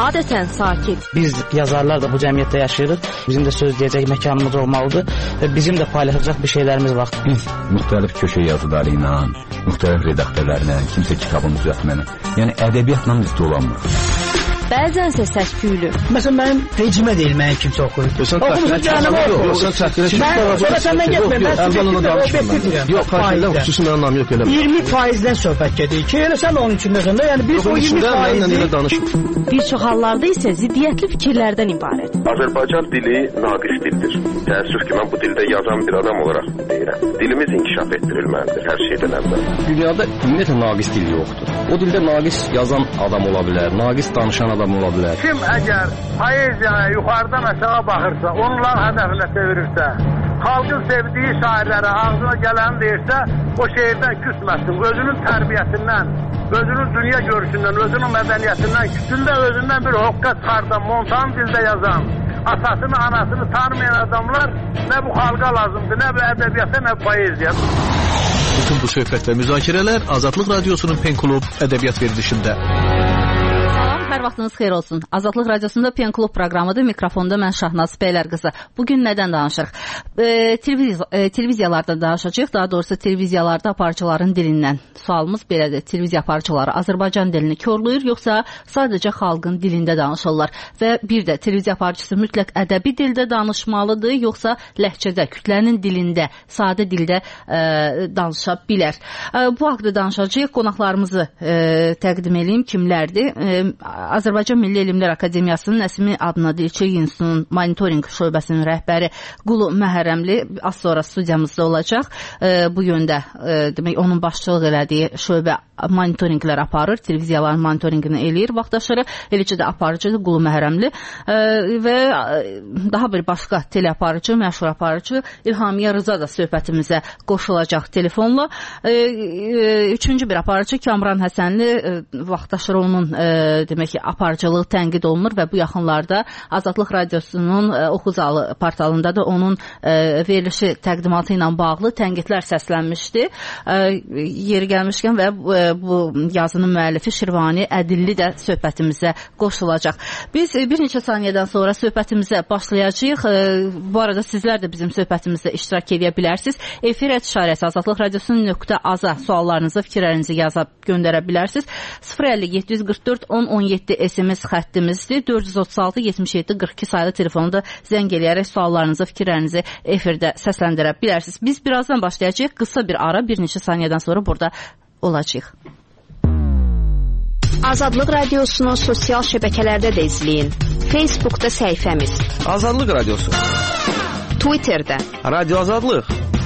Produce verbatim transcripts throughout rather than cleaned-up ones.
adətən sakit. Biz yazarlar da bu cəmiyyətdə yaşayırıq. Bizim də söz deyəcək məkanımız olmalıdır və bizim də paylaşacaq bir şeylərimiz var. Biz müxtəlif köşə yazıları ilə, müxtəlif redaktörlərlə, kimsə kitabın düzəltməni, yəni ədəbiyyatla biz dolanmırıq. Bəzənsə səs-küylü. Məsələn, mənim rejimə deyil, mənim kimsə oxuyur. Oxumusun cəhənnəmə oxuyur. Yox, sən çəkdirək. Sonra səndən getmir. Mən əvvələn danışmıram. Yox, fayizdən xüsusi mənim anlamı yox eləmə. iyirmi faizdən söhbət gedir ki, elə sən onun içindəsən də, yəni biz o iyirmi faizi... Bir çox hallarda isə ziddiyyətli fikirlərdən ibarət. Azərbaycan dili naqis dildir. Təəssüf ki, mən bu dildə yazan bir adam olaraq deyirəm. Dilimiz inkişaf etdirilməlidir hər şeydən əvvəl. Dünyada ümumiyyətlə naqis dil yoxdur. O dildə naqis yazan adam ola bilər, naqis danışan adam ola bilər. Kim əgər poeziyaya yuxarıdan aşağı baxırsa, onlar hədəfinə çevirirsə, xalqın sevdiyi şairlərə ağzına gələni deyirsə, o şeirdən küsməsin. Özünün tərbiyəsindən, özünün dünya görüşündən, özünün mədəniyyətindən, küsündə özündən bir hoqqa çıxardan, montan dildə yazan, atasını, anasını tanımayan adamlar nə bu xalqa lazımdır, nə bu ədəbiyyata, nə poeziya. Bütün bu söhbət və müzakirələr Azadlıq Radiosunun Pen Klub ədəbiyyat verilişində. Hər vaxtınız xeyir olsun. Azadlıq Radiosunda Pen Klub proqramıdır. Mikrofonda mən Şahnaz Bəylər qızı. Bugün nədən danışırıq? E, televiz e, televiziyalardan danışacağıq. Daha doğrusu televiziyalarda aparıcıların dilindən. Sualımız belədir. Televiziya aparıcıları Azərbaycan dilini körləyir, yoxsa sadəcə xalqın dilində danışırlar? Və bir də televiziya aparıcısı mütləq ədəbi dildə danışmalıdır, yoxsa ləhcədə, kütlənin dilində, sadə dildə e, danışa bilər? E, bu haqda danışacağıq. Qonaqlarımızı e, təqdim edeyim. Kimlərdir? E, Azərbaycan Milli Elmlər Akademiyasının Nəsimi adına Çeyi İnstitutunun monitorinq şöbəsinin rəhbəri Qulu Məhərrəmli az sonra studiyamızda olacaq. E, bu yöndə e, demək onun başçılıq elədiyi şöbə monitorinqlər aparır, televiziyaların monitorinqini eləyir vaxtaşırı, eləcə də aparıcıdır Qulu Məhərrəmli e, və daha bir başqa teleaparıcı, məşhur aparıcı İlhamiyə Rıza da söhbətimizə qoşulacaq telefonla. E, e, üçüncü bir aparıcı Kamran Həsənli e, vaxtaşırı onun e, demək ki, aparıcılığı tənqid olunur və bu yaxınlarda Azadlıq Radiosunun e, Oxuzalı portalında da onun e, verilişi təqdimatı ilə bağlı tənqidlər səslənmişdi. E, yeri gəlmişkən və e, bu yazının müəllifi Şirvani Ədilli də söhbətimizə qoşulacaq. Biz e, bir neçə saniyədən sonra söhbətimizə başlayacağıq. E, bu arada sizlər də bizim söhbətimizdə iştirak edə bilərsiniz. Efir işarəsi Azadlıq Radiosunun nöqtə aza suallarınızı, fikirlərinizi yazıb göndərə bilərsiniz. sıfır əlli yeddi yüz qırx dörd on on yeddi S M S xəttimizdir. dörd yüz otuz altı yetmiş yeddi qırx iki sayılı telefonda zəng eləyərək suallarınızı, fikirlərinizi efirdə səsləndirə bilərsiniz. Biz birazdan başlayacağıq. Qısa bir ara, bir neçə saniyədən sonra burada olacaq. Azadlıq Radiosunu sosial şəbəkələrdə də izləyin. Facebookda səhifəmiz Azadlıq Radiosu, Twitterdə Radio Azadlıq,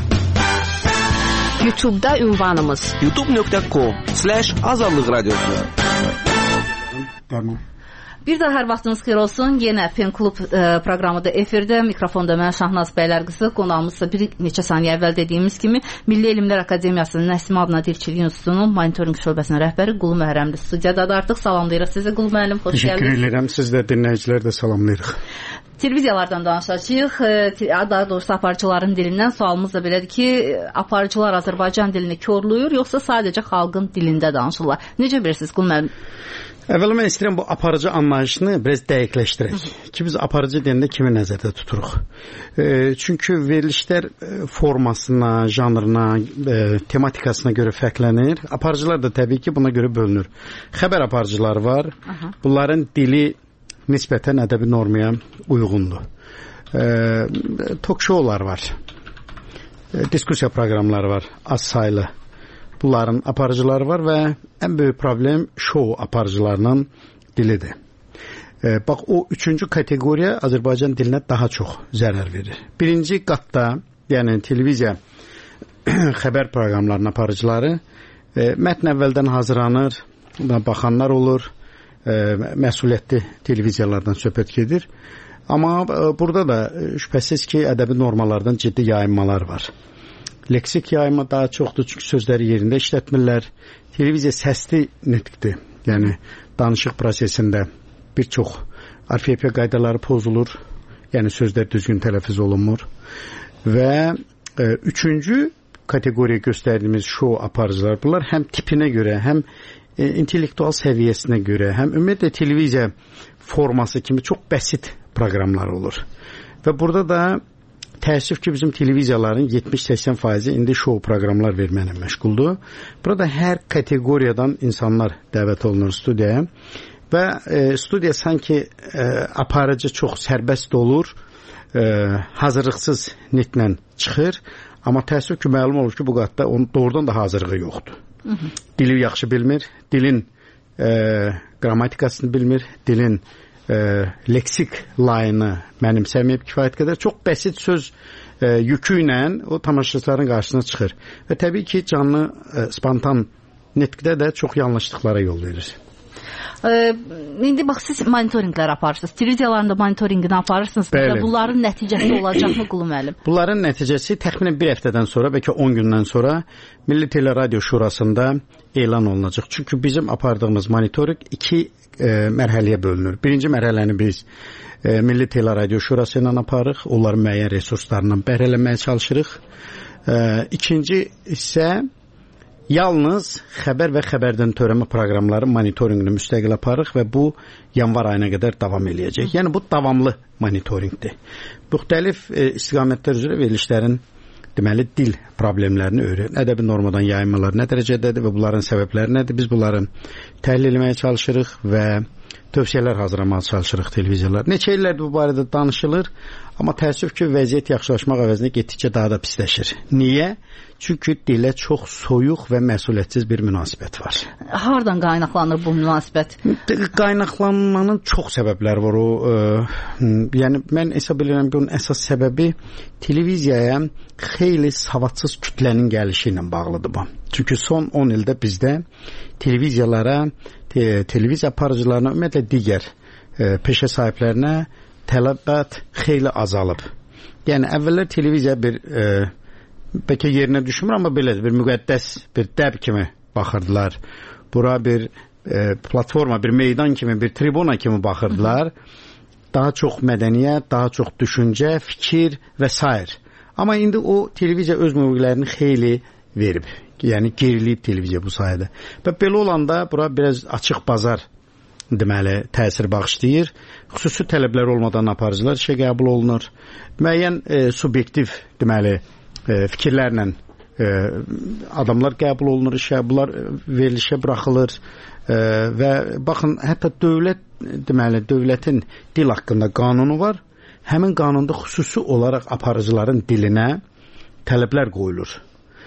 YouTube'da ünvanımız youtube nöqtə com slash azadlıq radiosu. Tamam. Bir daha hər vaxtınız xeyir olsun. Yenə Pen Klub e, proqramıda efirdə. Mikrofonda mən Şahnaz Bəylər qızı. Qonağımızsa bir neçə saniyə əvvəl dediyimiz kimi Milli Elmlər Akademiyasının Nəsimi adına Dilçilik İnstitutunun monitorinq şöbəsinin rəhbəri Qulu Məhərrəmli studiyadadır. Artıq salamlayırıq sizi Qulu müəllim. Xoş gəldiniz. Təşəkkür edirəm. Siz də dinləyicilər də salamlayırıq. Televiziyalardan danışacağıq. Daha doğrusu aparıcıların dilindən sualımız da belədir ki, aparıcılar Azərbaycan dilini körləyir, yoxsa sadəcə xalqın dilində danışırlar? Necə bilirsiniz Qulu müəllim? Əvvəla mən istəyirəm bu aparıcı anlayışını biraz dəqiqləşdirək. Ki biz aparıcı deyəndə kimi nəzərdə tuturuq? E, çünki verilişlər formasına, janrına, e, tematikasına görə fərqlənir. Aparıcılar da təbii ki buna görə bölünür. Xəbər aparıcıları var. Aha. Bunların dili nisbətən ədəbi normaya uyğundur. E, Talk-showlar var. E, diskusiya proqramları var. Az saylı. Bunların aparıcıları var və ən böyük problem şou aparıcılarının dilidir. E, bax, o üçüncü kateqoriya Azərbaycan dilinə daha çox zərər verir. Birinci qatda, yəni televiziya xəbər proqramlarının aparıcıları e, mətn əvvəldən hazırlanır, baxanlar olur, e, məsuliyyətli televiziyalardan söhbət gedir. Amma e, burada da şübhəsiz ki, ədəbi normalardan ciddi yayınmalar var. Leksik yayımı daha çoxdur, çünki sözləri yerində işlətmirlər. Televiziya səsli nitqdir. Yəni, danışıq prosesində bir çox orfoepiya qaydaları pozulur. Yəni, sözlər düzgün tələffüz olunmur. Və e, üçüncü kateqoriya göstərdiyimiz şou aparıcılar, bunlar həm tipinə görə, həm e, intellektual səviyyəsinə görə, həm ümumiyyətlə televiziya forması kimi çox bəsit proqramlar olur. Və burada da təəssüf ki, bizim televiziyaların yetmiş səksən faizi indi şou proqramlar verməklə məşğuldur. Burada hər kateqoriyadan insanlar dəvət olunur studiyaya və e, studiya sanki e, aparıcı çox sərbəst olur, e, hazırlıqsız nitlə çıxır, amma təəssüf ki, məlum olur ki, bu qatda onun doğrudan da hazırlığı yoxdur. Hı -hı. Dili yaxşı bilmir, dilin e, qrammatikasını bilmir, dilin e, leksik layını mənimsəməyib kifayət qədər çox bəsit söz e, yükü ilə o tamaşaçıların qarşısına çıxır. Və təbii ki, canlı e, spontan nitqdə də çox yanlışlıqlara yol verir. Ee, indi bax siz monitorinqlər aparırsınız. Televiziyalarında monitorinqini aparırsınız. Bəli. Bunların nəticəsi olacaqmı Qulu müəllim? Bunların nəticəsi təxminən bir həftədən sonra, bəlkə on gündən sonra Milli Teleradio Şurasında elan olunacaq. Çünki bizim apardığımız monitoring iki e, mərhələyə bölünür. Birinci mərhələni biz e, Milli Teleradio Şurası ilə aparırıq. Onların müəyyən resurslarından bəhrələnməyə çalışırıq. E, ikinci isə yalnız xəbər və xəbərdən törəmə proqramları monitorinqini müstəqil aparırıq və bu yanvar ayına qədər davam eləyəcək. Yəni bu davamlı monitorinqdir. Müxtəlif e, istiqamətlər üzrə verilişlərin deməli dil problemlərini öyrən, ədəbi normadan yayınmalar nə dərəcədədir və bunların səbəbləri nədir? Biz bunları təhlil etməyə çalışırıq və tövsiyələr hazırlamağa çalışırıq televiziyalar. Neçə illərdir bu barədə danışılır, amma təəssüf ki, vəziyyət yaxşılaşmaq əvəzinə getdikcə daha da pisləşir. Niyə? Çünki dilə çox soyuq və məsuliyyətsiz bir münasibət var. Hardan qaynaqlanır bu münasibət? Qaynaqlanmanın çox səbəbləri var. O, e, yəni mən hesab edirəm ki, onun əsas səbəbi televiziyaya xeyli savadsız kütlənin gəlişi ilə bağlıdır bu. Çünki son on ildə bizdə televiziyalara, te, televiziya aparıcılarına, ümumiyyətlə digər e, peşə sahiblərinə tələbat xeyli azalıb. Yəni əvvəllər televiziya bir e, bəlkə yerinə düşmür, amma belədir, bir müqəddəs bir dəb kimi baxırdılar. Bura bir e, platforma, bir meydan kimi, bir tribuna kimi baxırdılar. Daha çox mədəniyyət, daha çox düşüncə, fikir və s. Amma indi o televiziya öz mövqelərini xeyli verib. Yəni geriliyib televiziya bu sayədə. Və belə olanda bura biraz açıq bazar deməli təsir bağışlayır. Xüsusi tələblər olmadan aparıcılar işə qəbul olunur. Müəyyən e, subyektiv deməli e, fikirlərlə e, adamlar qəbul olunur işə, bunlar verilişə buraxılır e, və baxın, hətta dövlət deməli dövlətin dil haqqında qanunu var. Həmin qanunda xüsusi olaraq aparıcıların dilinə tələblər qoyulur.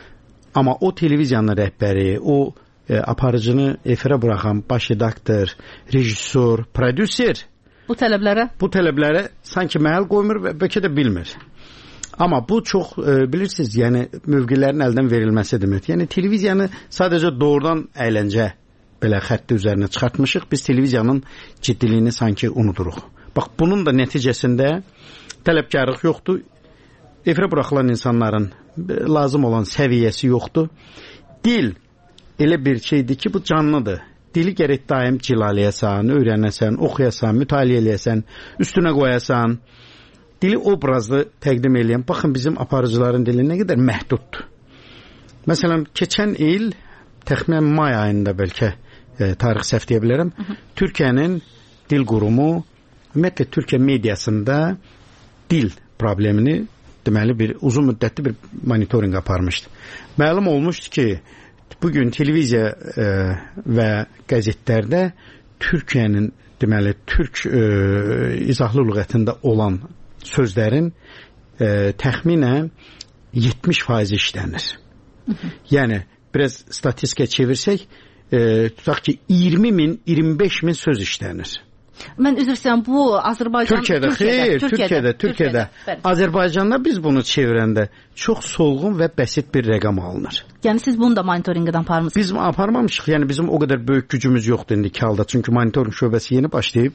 Amma o televiziyanın rəhbəri, o e, aparıcını efirə buraxan baş redaktor, rejissor, prodüser bu tələblərə bu tələblərə sanki məhəl qoymur və bəlkə də bilmir. Amma bu çox e, bilirsiniz, yəni mövqelərin əldən verilməsi deməkdir. Yəni televiziyanı sadəcə doğrudan əyləncə belə xətti üzərinə çıxartmışıq. Biz televiziyanın ciddiliyini sanki unuduruq. Bax, bunun da nəticəsində tələbkarlıq yoxdur. Efirə buraxılan insanların lazım olan səviyyəsi yoxdur. Dil elə bir şeydir ki, bu canlıdır. Dili gərək daim cilaləyəsən, öyrənəsən, oxuyasan, mütaliə eləyəsən, üstünə qoyasan. Dili obrazlı təqdim eləyən, baxın bizim aparıcıların dili nə qədər məhduddur. Məsələn, keçən il, təxminən may ayında bəlkə e, tarix səhv deyə bilərəm, hı -hı. Türkiyənin dil qurumu, ümumiyyətlə Türkiyə mediasında dil problemini deməli bir uzun müddətli bir monitoring aparmışdı. Məlum olmuşdu ki, bugün televiziya e, və qəzetlərdə Türkiyənin deməli türk e, izahlı lüğətində olan sözlərin e, təxminən yetmiş faizi işlənir. Hı -hı. Yəni biraz statistika çevirsək, e, tutaq ki iyirmi min, iyirmi beş min söz işlənir. Mən üzr istəyirəm, bu Azərbaycan Türkiyədə, xeyr, Türkiyədə, Türkiyədə. Azərbaycanda biz bunu çevirəndə çox solğun və bəsit bir rəqam alınır. Yəni siz bunu da monitorinqdən aparmısınız? Biz aparmamışıq. Yəni bizim o qədər böyük gücümüz yoxdur indiki halda. Çünki monitoring şöbəsi yeni başlayıb.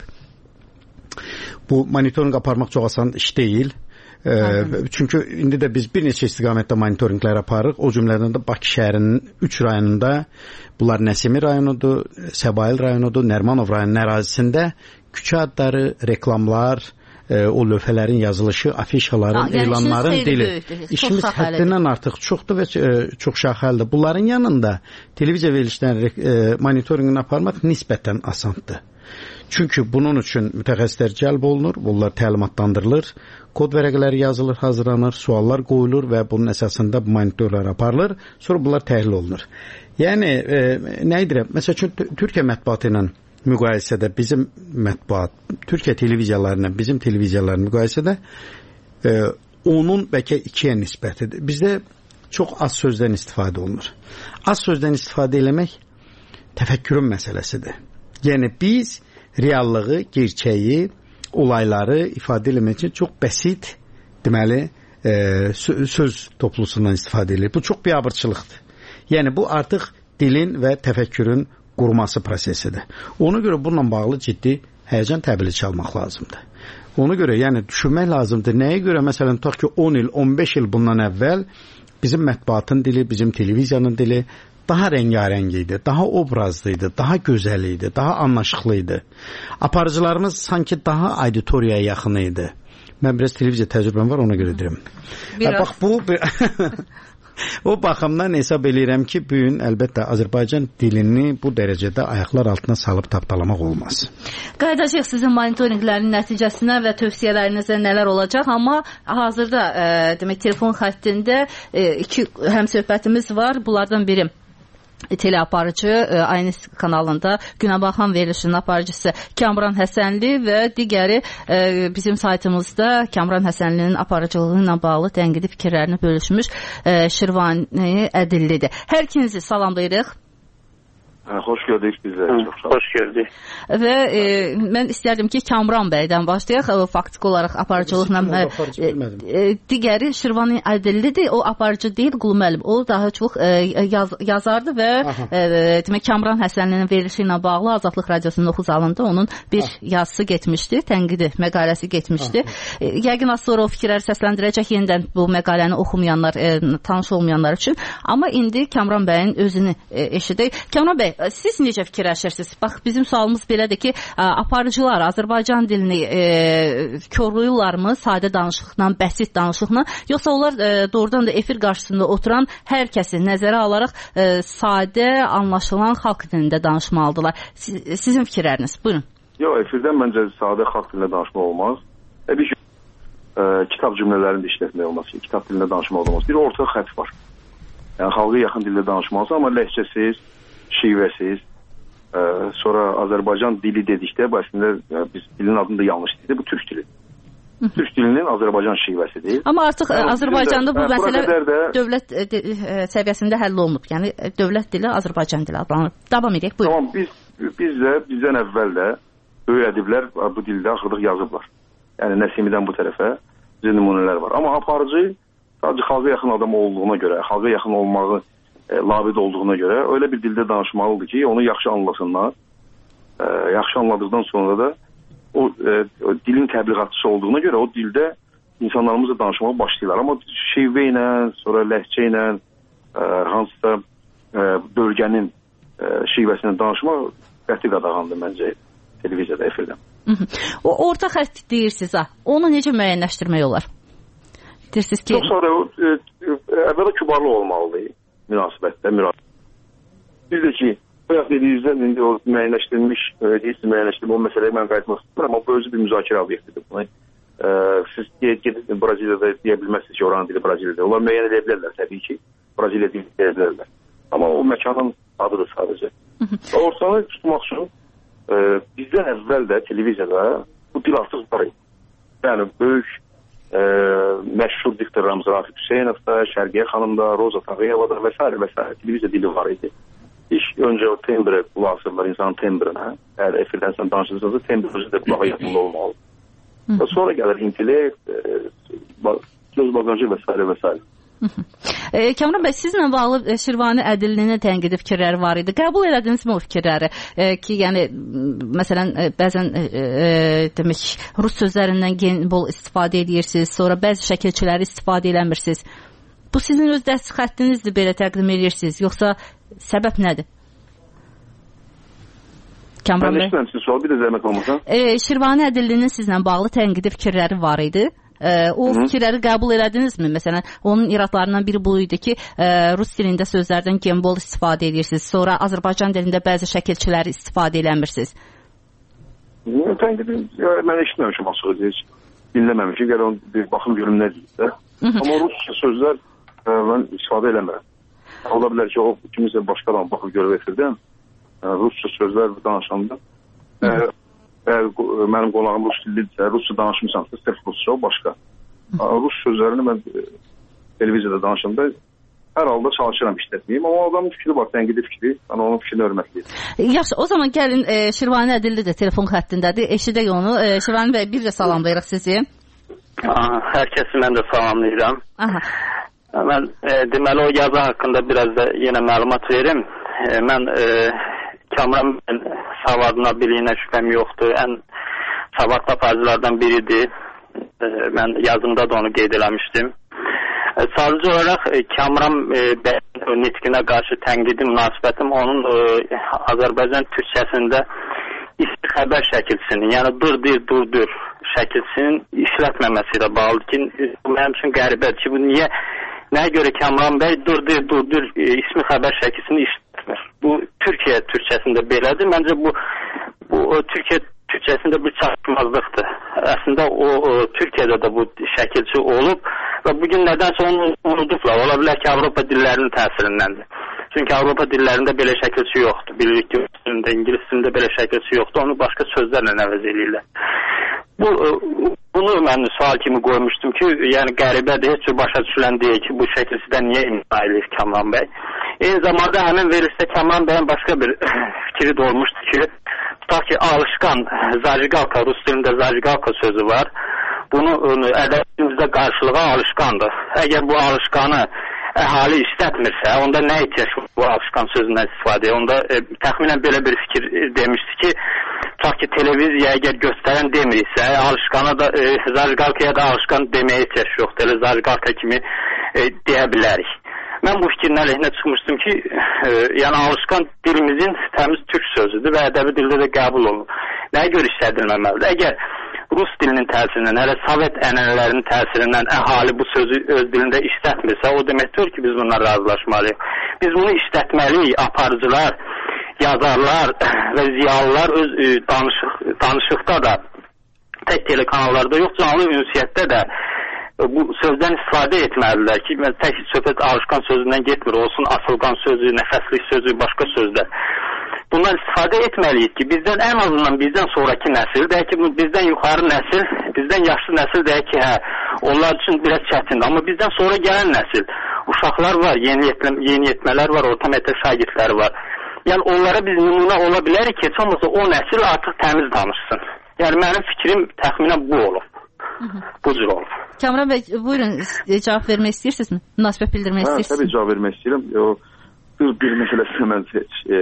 Bu monitoring aparmaq çox asan iş deyil. Ee, çünki indi də biz bir neçə istiqamətdə monitoringlər aparırıq. O cümlədən də Bakı şəhərinin üç rayonunda, bunlar Nəsimi rayonudur, Səbail rayonudur, Nərmanov rayonunun ərazisində küçə adları, reklamlar, e, o lövhələrin yazılışı, afişaların, ha, yəni elanların dili. İşimiz həddindən artıq çoxdur və e, çox şaxəlidir. Bunların yanında televiziya verilişlərinin e, monitorinqini aparmaq nisbətən asandır. Çünki bunun üçün mütəxəssislər cəlb olunur, bunlar təlimatlandırılır, kod vərəqələri yazılır, hazırlanır, suallar qoyulur və bunun əsasında bu monitorlar aparılır, sonra bunlar təhlil olunur. Yəni, e, nə edirəm? Məsəl üçün, Türkiyə mətbuatı ilə müqayisədə bizim mətbuat, Türkiyə televiziyalarına, bizim televiziyaların müqayisədə e, onun bəlkə ikiyə nisbətidir. Bizdə çox az sözdən istifadə olunur. Az sözdən istifadə eləmək təfəkkürün məsələsidir. Yəni, biz reallığı, gerçəyi, olayları ifadə eləmək üçün çox bəsit, deməli, e, söz toplusundan istifadə edilir. Bu çox biabırçılıqdır. Yəni, bu artıq dilin və təfəkkürün qurması prosesidir. Ona görə bununla bağlı ciddi həyəcan təbili çalmaq lazımdır. Ona görə, yəni, düşünmək lazımdır. Nəyə görə, məsələn, tutaq ki, on il, on beş il bundan əvvəl bizim mətbuatın dili, bizim televiziyanın dili daha rəngarəng idi, daha obrazlı idi, daha gözəl idi, daha anlaşıqlı idi. Aparıcılarımız sanki daha auditoriyaya yaxın idi. Mən biraz televiziya təcrübəm var, ona görə deyirəm. Bax, bu... O baxımdan hesab eləyirəm ki, bu gün əlbəttə Azərbaycan dilini bu dərəcədə ayaqlar altına salıb tapdalamaq olmaz. Qayıdacaq sizin monitorinqlərin nəticəsinə və tövsiyələrinizə nələr olacaq, amma hazırda e, demək telefon xəttində e, iki həmsöhbətimiz var. Bunlardan biri teleaparıcı, aynı kanalında Günəbaxan verilişinin aparıcısı Kamran Həsənli və digəri e, bizim saytımızda Kamran Həsənlinin aparıcılığı ilə bağlı tənqidi fikirlərini bölüşmüş e, Şirvani Ədillidir. Hər ikinizi salamlayırıq. Hə, xoş gördük bizə. Çox sağ olun. Xoş gəldik. Və e, mən istərdim ki, Kamran bəydən başlayaq. O, faktiki olaraq aparıcılıqla e, e, digəri Şirvani Ədillidir. O aparıcı deyil, Qulu müəllim. O daha çox e, yaz, yazardı və e, demək Kamran Həsənlinin verilişi ilə bağlı Azadlıq Radiosunun oxu zalında onun bir Aha. yazısı getmişdi, tənqidi məqaləsi getmişdi. E, yəqin az sonra o fikirləri səsləndirəcək yenidən bu məqaləni oxumayanlar, e, tanış olmayanlar üçün. Amma indi Kamran bəyin özünü e, eşidək. Kamran bəy, siz necə fikirləşirsiniz? Bax, bizim sualımız belədir ki, aparıcılar Azərbaycan dilini e, körlüyürlərmi sadə danışıqla, bəsit danışıqla, yoxsa onlar e, doğrudan da efir qarşısında oturan hər kəsi nəzərə alaraq e, sadə, anlaşılan xalq dilində danışmalıdırlar? Siz, sizin fikirləriniz, buyurun. Yox, efirdən məncə sadə xalq dilində danışmaq olmaz. E, bir e, kitab cümlələrini də işlətmək olmaz, kitab dilində danışmaq olmaz. Bir orta xətt var. Yəni, xalqa yaxın dildə danışmalısın, amma ləhcəsiz, şivəsiz, ə, sonra Azərbaycan dili dedikdə, bu əslində ə, biz dilin adını da yanlış deyildi, bu türk dili. Türk dilinin Azərbaycan şivəsidir. Amma artıq yəni, Azərbaycanda bu məsələ də... dövlət ə, də, ə, səviyyəsində həll olunub. Yəni dövlət dili Azərbaycan dili adlanır. Davam edək, buyurun. Tamam, biz, biz də, bizdən əvvəl də böyük ədiblər bu dildə axırlıq yazıblar. Yəni Nəsimidən bu tərəfə bizə nümunələr var. Amma aparıcı sadəcə xalqa yaxın adam olduğuna görə, xalqa yaxın olmağı E, labid olduğuna görə öyle bir dildə danışmalıdır ki, onu yaxşı anlasınlar. E, yaxşı anladıqdan sonra da o, e, o dilin təbliğatçısı olduğuna görə o dildə insanlarımızla danışmağa başlayırlar. Amma şivə ilə, sonra ləhcə ilə, e, hansısa e, bölgənin e, şivəsindən danışmaq qəti qadağandır məncə televiziyada, efirdən. O orta xətt deyirsiniz ha. Onu necə müəyyənləşdirmək olar? Deyirsiniz ki... Çox sonra e, e, əvvəla kübarlı olmalıdır. Münasibətdə, münasibət. Bir də ki, bayaq dediyinizdən indi o müəyyənləşdirilmiş, deyirsiniz müəyyənləşdirilmiş, o məsələyə mən qayıtmaq istəyirəm, amma bu özü bir müzakirə obyektidir. Bunu, e, siz gedib Braziliyada deyə bilməzsiniz ki, oranın dili Braziliyada. Onlar müəyyən edə bilərlər, təbii ki, Braziliya dili deyə bilərlər. Amma o məkanın adıdır sadəcə. Ortalığı tutmaq üçün e, bizdən əvvəl də televiziyada bu dil artıq var idi. Yəni, böyük Ə, məşhur diktorlarımız Rafiq Hüseynovda, Şərqiyə xanımda, Roza Tağıyevada və s. və s. televiziya dili var idi. İş öncə o tembre qulaq asırlar insanın tembrinə. Əgər efirdən sən danışırsansa, tembr özü də qulağa yaxında olmalı. Və sonra gəlir intellekt, göz bagajı və s. və s. E, Kamran bəy, sizlə bağlı Şirvani Ədillinin tənqidi fikirləri var idi. Qəbul elədinizmi o fikirləri? E, ki, yəni, məsələn, bəzən e, e, demək, rus sözlərindən gen bol istifadə edirsiniz, sonra bəzi şəkilçiləri istifadə eləmirsiniz. Bu sizin öz dəst xəttinizdir, belə təqdim edirsiniz, yoxsa səbəb nədir? Kamran bəy. Mən eşitmirəm sizin sual, bir də zəhmət olmasa. E, Şirvani Ədillinin sizlə bağlı tənqidi fikirləri var idi. E, o Hı-hı. fikirləri qəbul elədinizmi? Məsələn, onun iradlarından biri bu idi ki, e, rus dilində sözlərdən gembol istifadə edirsiniz. Sonra Azərbaycan dilində bəzi şəkilçiləri istifadə eləmirsiniz. Tənqidi mən eşitməmişim açığı heç. Dinləməmişim. Gələ onu bir baxım görüm nə deyir də. Amma rusca sözlər e, mən istifadə eləmirəm. Ola bilər ki, o kimisə başqa adam baxıb görüb etirdən. Rusça sözlər danışanda əgər mənim qonağım rus dillidirsə, rusça danışmışamsa, sırf rusça o başqa. Rus sözlərini mən televiziyada danışanda hər halda çalışıram işlətməyim, amma adamın fikri var, tənqidi fikri, mən onun fikrini hörmətliyim. Yaxşı, o zaman gəlin e, Şirvani Ədilli də telefon xəttindədir, eşidək onu. E, Şirvani bəy, bir də salamlayırıq sizi. Hər kəsi mən də salamlayıram. Aha. Mən e, deməli o yazı haqqında biraz da yenə məlumat verim. E, mən e, Kamran savadına, biliyinə şübhəm yoxdur. Ən savadlı aparıcılardan biridir. E, mən yazımda da onu qeyd eləmişdim. E, sadəcə olaraq e, Kamran e, bəyin nitqinə qarşı tənqidi münasibətim onun e, Azərbaycan türkçəsində isti xəbər şəkilçisinin, yəni dur dir, dur dur şəkilçisinin işlətməməsi ilə bağlıdır ki, bu mənim üçün qəribədir ki, bu niyə, nəyə görə Kamran bəy dur dir, dur dur e, ismi xəbər şəkilçisini işlətmir. Bu Türkiyə türkçəsində belədir. Məncə bu, bu o, Türkiyə türkçəsində bir çatışmazlıqdır. Əslində o, o Türkiyədə də bu şəkilçi olub və bugün nədənsə onu unudublar. Ola bilər ki, Avropa dillərinin təsirindəndir. Çünki Avropa dillərində belə şəkilçi yoxdur. Bilirik ki, İngilis dilində belə şəkilçi yoxdur. Onu başqa sözlərlə əvəz eləyirlər. Bu, bunu mən sual kimi qoymuşdum ki, yəni qəribədir, heç cür başa düşülən deyil ki, bu şəkilçidən niyə imza eləyir Kamran bəy. Eyni zamanda həmin verilişdə Kamran bəyin başqa bir fikri də olmuşdu ki, tutaq ki, alışqan, zajigalka, rus dilində zajigalka sözü var. Bunu ədəbiyyatımızda qarşılığa alışqandır. Əgər bu alışqanı əhali işlətmirsə, onda nə ihtiyac bu alışqan sözündən istifadə? Onda e, təxminən belə bir fikir demişdi ki, tutaq ki, televiziya əgər göstərən demirsə, alışqana da, e, zajigalkaya da alışqan deməyə ihtiyac yoxdur. Elə zajigalka kimi e, deyə bilərik. Mən bu fikrin əleyhinə çıxmışdım ki, e, yəni alışqan dilimizin təmiz türk sözüdür və ədəbi dildə də qəbul olunur. Nəyə görə işlədilməməlidir? Əgər rus dilinin təsirindən, hələ Sovet ənənələrinin təsirindən əhali bu sözü öz dilində işlətmirsə, o deməkdir ki, biz bundan razılaşmalıyıq. Biz bunu işlətməliyik, aparıcılar, yazarlar və ziyalılar öz e, danışıq, danışıqda da, tək telekanallarda yox, canlı ünsiyyətdə də bu sözdən istifadə etməlidirlər ki, tək söhbət alışqan sözündən getmir, olsun asılqan sözü, nəfəslik sözü, başqa sözlər. Bundan istifadə etməliyik ki, bizdən ən azından bizdən sonraki nəsil, deyək ki, bizdən yuxarı nəsil, bizdən yaşlı nəsil deyək ki, hə, onlar üçün biraz çətindir. Amma bizdən sonra gələn nəsil, uşaqlar var, yeniyetmələr var, orta məktəb şagirdləri var. Yəni onlara biz nümunə ola bilərik ki, heç olmasa o nəsil artıq təmiz danışsın. Yəni mənim fikrim təxminən bu olub. Bu cür olub. Kamran bəy, buyurun, cavab vermək istəyirsinizmi? Münasibət bildirmək istəyirsiniz? Hə, təbii cavab vermək istəyirəm. O, bir, bir məsələsində mən heç, e,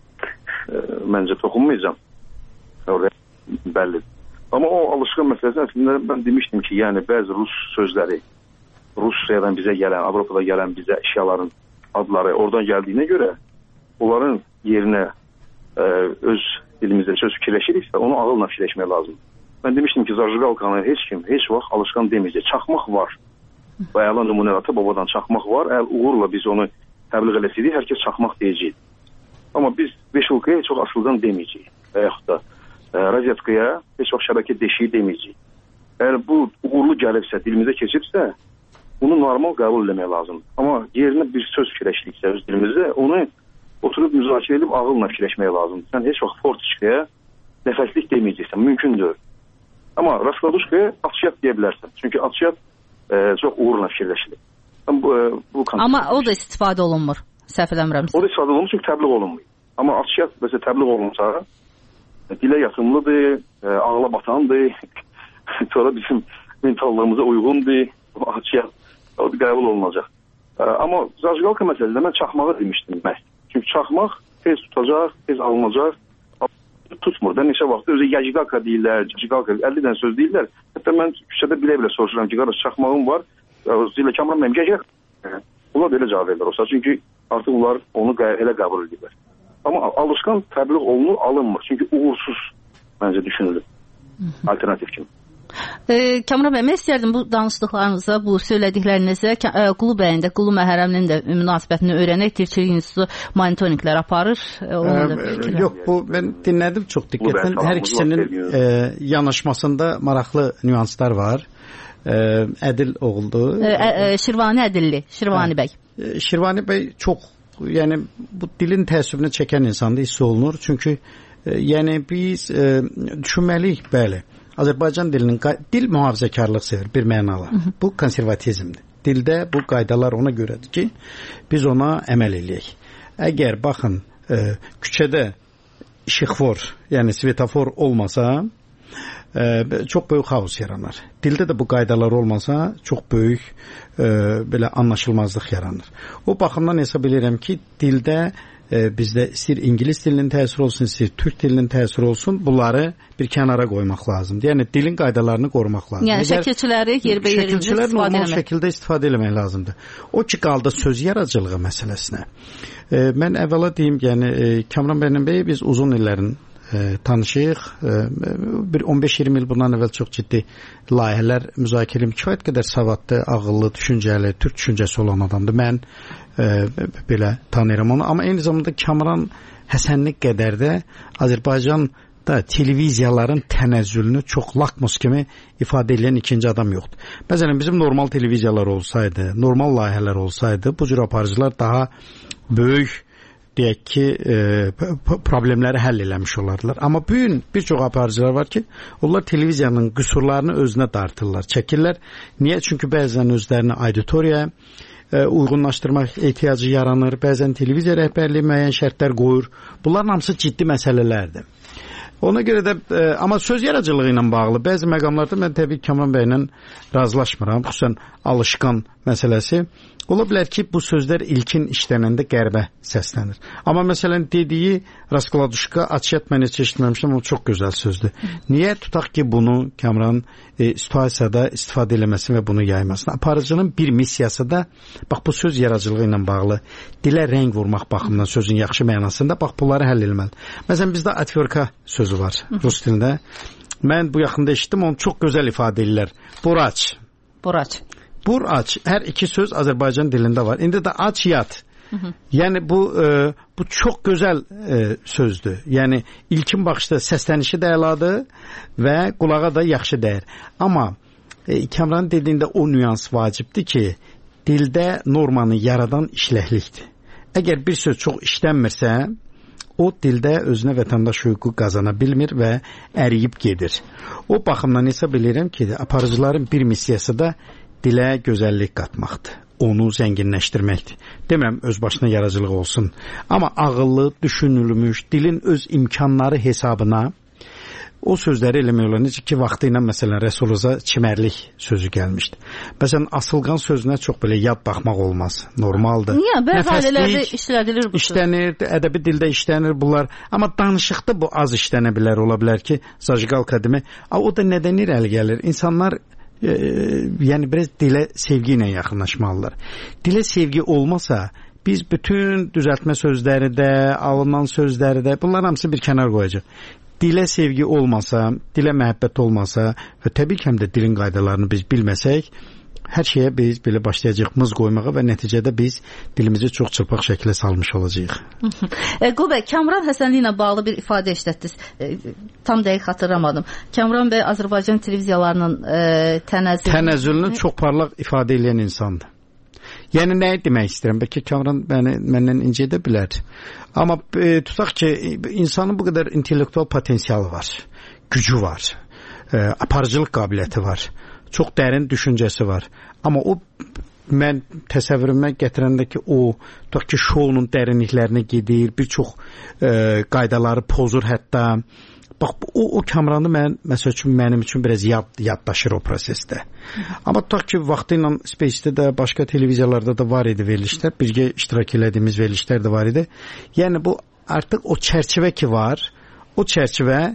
e, məncə toxunmayacağım. Orada bəllidir. Amma o alışqan məsələsində əslində mən demişdim ki, yəni bəzi rus sözləri, Rusiyadan bizə gələn, Avropada gələn bizə əşyaların adları oradan gəldiyinə görə onların yerinə e, öz dilimizdə söz fikirləşiriksə, onu ağılla fikirləşmək lazımdır. Mən demişdim ki, zajigalkanı heç kim, heç vaxt alışqan deməyəcək. Çaxmaq var. Və əlan nümunə ata babadan çaxmaq var. Əgər uğurla biz onu təbliğ eləsəydik, hər kəs çaxmaq deyəcək. Amma biz beşulkaya heç vaxt asıldan deməyəcək. Və yaxud da e, razetkaya heç vaxt şəbəkə deşiyi deməyəcək. Əgər bu uğurlu gəlibsə, dilimizə keçibsə, bunu normal qəbul eləmək lazımdır. Amma yerinə bir söz fikirləşdiksə öz dilimizdə, onu oturub müzakirə edib ağılla fikirləşmək lazımdır. Sən heç vaxt fortiçkaya nəfəslik deməyəcəksən. Mümkündür. Amma Raskladuşkaya atışyat deyə bilərsən. Çünki atışyat e, çox uğurla fikirləşilir. Bu, e, bu Amma o da istifadə olunmur, səhv eləmirəmsə. O da istifadə olunmur çünki təbliğ olunmur. Amma atışyat məsələn təbliğ olunsa, dilə yatımlıdır, e, ağla batandır, sonra bizim mentallığımıza uyğundur, atışyat o da qəbul olunacaq. E, amma zajigalka məsələsində mən çaxmağı demişdim məhz. Çünki çaxmaq tez tutacaq, tez alınacaq. Tutmur da neçə vaxt özü yajigalka deyirlər, yajigalka əlli dənə söz deyirlər. Hətta mən küçədə bilə-bilə soruşuram ki, qardaş çaxmağım var, zilə Kamran mənim gəcək. Onlar da elə cavab verirlər olsa, çünki artıq onlar onu elə qəbul edirlər. Amma alışqan təbliğ olunur, alınmır. Çünki uğursuz məncə düşünülür. Alternativ kimi. E, Kamran bəy, mən istərdim bu danışdıqlarınıza, bu söylədiklərinizə e, Qulu bəyin də, Qulu Məhərrəminin də münasibətini öyrənək. Tirçilik İnstitutu monitorinqlər aparır. E, e, yox, bu mən dinlədim çox diqqətlə. Hər ikisinin e, yanaşmasında maraqlı nüanslar var. E, Ədil oğuldu. E, e, Şirvani Ədilli, Şirvani bəy. E, Şirvani bəy çox, yəni bu dilin təəssübünü çəkən insanda hiss olunur. Çünki e, yəni biz e, düşünməliyik, bəli. Azərbaycan dilinin dil mühafizəkarlıq sevir bir mənala. Bu konservatizmdir. Dildə bu qaydalar ona görədir ki, biz ona əməl eləyək. Əgər baxın e, küçədə işıqfor, yəni svetofor olmasa, e, çox böyük xaos yaranar. Dildə də bu qaydalar olmasa, çox böyük e, belə anlaşılmazlıq yaranır. O baxımdan hesab edirəm ki, dildə bizdə istəyir ingilis dilinin təsiri olsun, istəyir türk dilinin təsiri olsun, bunları bir kənara qoymaq lazımdır. Yəni dilin qaydalarını qorumaq lazımdır. Yəni şəkilçiləri yerbəyerində istifadə etmək. Normal şəkildə istifadə etmək lazımdır. O ki qaldı söz yaradıcılığı məsələsinə. E, mən əvvəla deyim, yəni e, Kamran bəylə bəy biz uzun illərin e, tanışıyıq. E, bir on beş iyirmi il bundan əvvəl çox ciddi layihələr müzakirə edib, kifayət qədər savadlı, ağıllı, düşüncəli, türk düşüncəsi olan adamdır. Mən e, belə tanıyıram onu. Amma eyni zamanda Kamran Həsənli qədər də Azərbaycan da televiziyaların tənəzzülünü çox lakmus kimi ifadə edən ikinci adam yoxdur. Məsələn, bizim normal televiziyalar olsaydı, normal layihələr olsaydı, bu cür aparıcılar daha böyük deyək ki, e, problemləri həll eləmiş olardılar. Amma bu gün bir çox aparıcılar var ki, onlar televiziyanın qüsurlarını özünə dartırlar, çəkirlər. Niyə? Çünki bəzən özlərini auditoriyaya e, uyğunlaşdırmaq ehtiyacı yaranır, bəzən televiziya rəhbərliyi müəyyən şərtlər qoyur. Bunların hamısı ciddi məsələlərdir. Ona görə də, e, amma söz yaradıcılığı ilə bağlı bəzi məqamlarda mən təbii Kamran bəylə razılaşmıram. Xüsusən alışqan məsələsi. Ola bilər ki, bu sözlər ilkin işlənəndə qərbə səslənir. Amma məsələn dediyi Raskladuşka açıyat mən heç eşitməmişdim, o çox gözəl sözdür. Niyə tutaq ki, bunu Kamran e, situasiyada istifadə eləməsin və bunu yaymasın? Aparıcının bir missiyası da, bax bu söz yaradıcılığı ilə bağlı, dilə rəng vurmaq baxımından sözün yaxşı mənasında, bax bunları həll etməli. Məsələn, bizdə atverka sözü var rus dilində. Mən bu yaxında eşitdim, onu çox gözəl ifadə edirlər. Buraç. Buraç. Bur aç. Hər iki söz Azərbaycan dilində var. İndi də aç yat. Hı hı. Yəni bu e, bu çox gözəl e, sözdür. Yəni ilkin baxışda səslənişi də əladır və qulağa da yaxşı dəyər. Amma e, Kamran dediyində o nüans vacibdir ki, dildə normanı yaradan işləklikdir. Əgər bir söz çox işlənmirsə, o dildə özünə vətəndaş hüququ qazana bilmir və əriyib gedir. O baxımdan hesab edirəm ki, aparıcıların bir missiyası da dilə gözəllik qatmaqdır. Onu zənginləşdirməkdir. Deməm öz başına yaradıcılıq olsun. Amma ağıllı, düşünülmüş, dilin öz imkanları hesabına o sözləri eləmək olar. Necə ki, vaxtı ilə məsələn Rəsuluza çimərlik sözü gəlmişdi. Məsələn, asılqan sözünə çox belə yad baxmaq olmaz. Normaldır. Niyə? Bəzi ailələrdə işlədilir bu söz. İşlənir, ədəbi dildə işlənir bunlar. Amma danışıqda bu az işlənə bilər, ola bilər ki, zajqalka demək. O da nədən irəli gəlir? İnsanlar e, yəni biraz dilə sevgi ilə yaxınlaşmalılar. Dilə sevgi olmasa, biz bütün düzəltmə sözləri də, alınan sözləri də, bunlar hamısı bir kənar qoyacaq. Dilə sevgi olmasa, dilə məhəbbət olmasa və təbii ki, həm də dilin qaydalarını biz bilməsək, hər şeyə biz belə başlayacaq mız qoymağa və nəticədə biz dilimizi çox çırpaq şəkildə salmış olacağıq. Qul bəy, Kamran Həsənli ilə bağlı bir ifadə işlətdiniz. E, tam dəqiq xatırlamadım. Kamran bəy Azərbaycan televiziyalarının e, tənəzzülünü... Tənəzzülünü çox parlaq ifadə edən insandır. Yəni nəyi demək istəyirəm? Bəlkə Kamran məni, məndən incə edə bilər. Amma e, tutaq ki, insanın bu qədər intellektual potensialı var, gücü var, e, aparıcılıq qabiliyyəti var, çox dərin düşüncəsi var. Amma o, mən təsəvvürümə gətirəndə ki, o, tutaq ki, şounun dərinliklərinə gedir, bir çox e, qaydaları pozur hətta. Bax, o, o Kamranı mən, məsəl üçün, mənim üçün biraz yad, yaddaşır o prosesdə. Amma tutaq ki, vaxtı ilə Space-də də, başqa televiziyalarda da var idi verilişlər, birgə iştirak elədiyimiz verilişlər də var idi. Yəni, bu artıq o çərçivə ki var, o çərçivə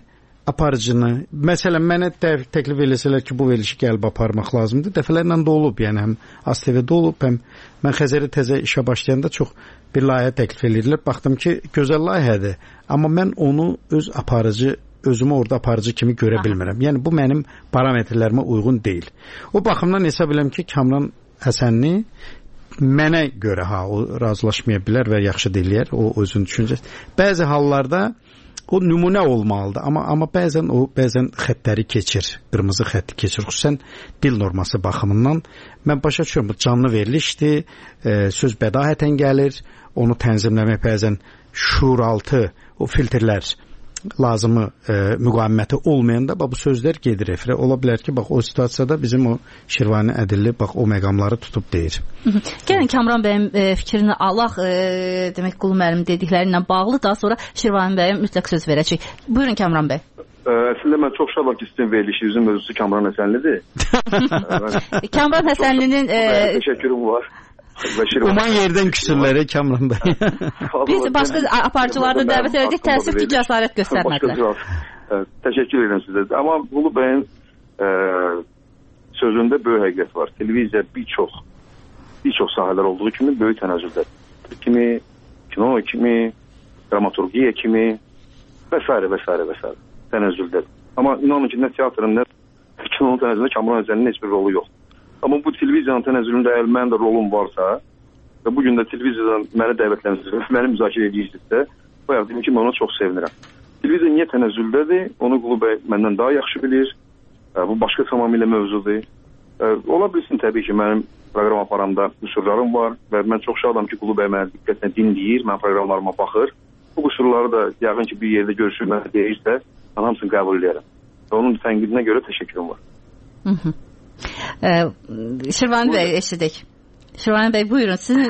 aparıcını, məsələn mənə təklif eləsələr ki, bu verilişi gəlib aparmaq lazımdır. Dəfələrlə də olub, yəni həm A S T V-də olub, həm mən Xəzərə təzə işə başlayanda çox bir layihə təklif edirlər. Baxdım ki, gözəl layihədir, amma mən onu öz aparıcı, özümü orada aparıcı kimi görə bilmirəm. Yəni bu mənim parametrlərimə uyğun deyil. O baxımdan hesab edirəm ki, Kamran Həsənli mənə görə ha o razılaşmaya bilər və yaxşı deyirlər, o özünün düşüncəsi. Bəzi hallarda o nümunə olmalıdır, amma amma bəzən o bəzən xəttləri keçir, qırmızı xətti keçir, xüsusən dil norması baxımından. Mən başa düşürəm, bu canlı verilişdir, e, söz bədahətən gəlir, onu tənzimləmək bəzən şuuraltı o filtrlər lazımı e, müqaviməti olmayanda bax bu sözlər gedir efirə. Ola bilər ki, bax o situasiyada bizim o Şirvani Ədilli bax o məqamları tutub deyir. Gəlin Kamran bəyin e, fikrini alaq, e, demək Qulu müəllim dedikləri ilə bağlı, daha sonra Şirvani bəyə mütləq söz verəcək. Buyurun Kamran bəy. Əslində mən çox şadam ki, sizin verilişinizin mövzusu Kamran Həsənlidir. Kamran Həsənlinin e... təşəkkürüm var. Uman yerdən küsürlərə Kamran bəy. Biz başqa aparıcılarda dəvət edəcək, təəssüf ki, cəsarət göstərmədilər. Təşəkkür edirəm sizə. Amma Qulu bəyin e, sözündə böyük həqiqət var. Televiziya bir çox bir çox sahələr olduğu kimi böyük tənəzzüllər. Kimi, kino kimi, dramaturgiya kimi və s. və s. və s. tənəzzüllər. Amma inanın ki, nə teatrın, nə kinonun tənəzzülündə Kamran Həsənlinin heç bir rolu yoxdur. Amma bu televiziyanın tənəzzülündə əgər mənim də rolum varsa və bugün də televiziyadan məni dəvətləndirsiniz, məni müzakirə edirsinizsə, bayaq dedim ki, mən ona çox sevinirəm. Televiziya niyə tənəzzüldədir? Onu Qulu bəy məndən daha yaxşı bilir. Bu başqa tamamilə mövzudur. Ola bilsin təbii ki, mənim proqram aparamda qüsurlarım var və mən çox şadam ki, Qulu bəy məni diqqətlə dinləyir, mən proqramlarıma baxır. Bu qüsurları da yəqin ki, bir yerdə görüşür, mənə deyirsə, mən hamısını qəbul edərəm. Və onun tənqidinə görə təşəkkürüm var. Hı hı. Ee, Şirvani Bey eşidik. Şirvani Bey buyurun sizin.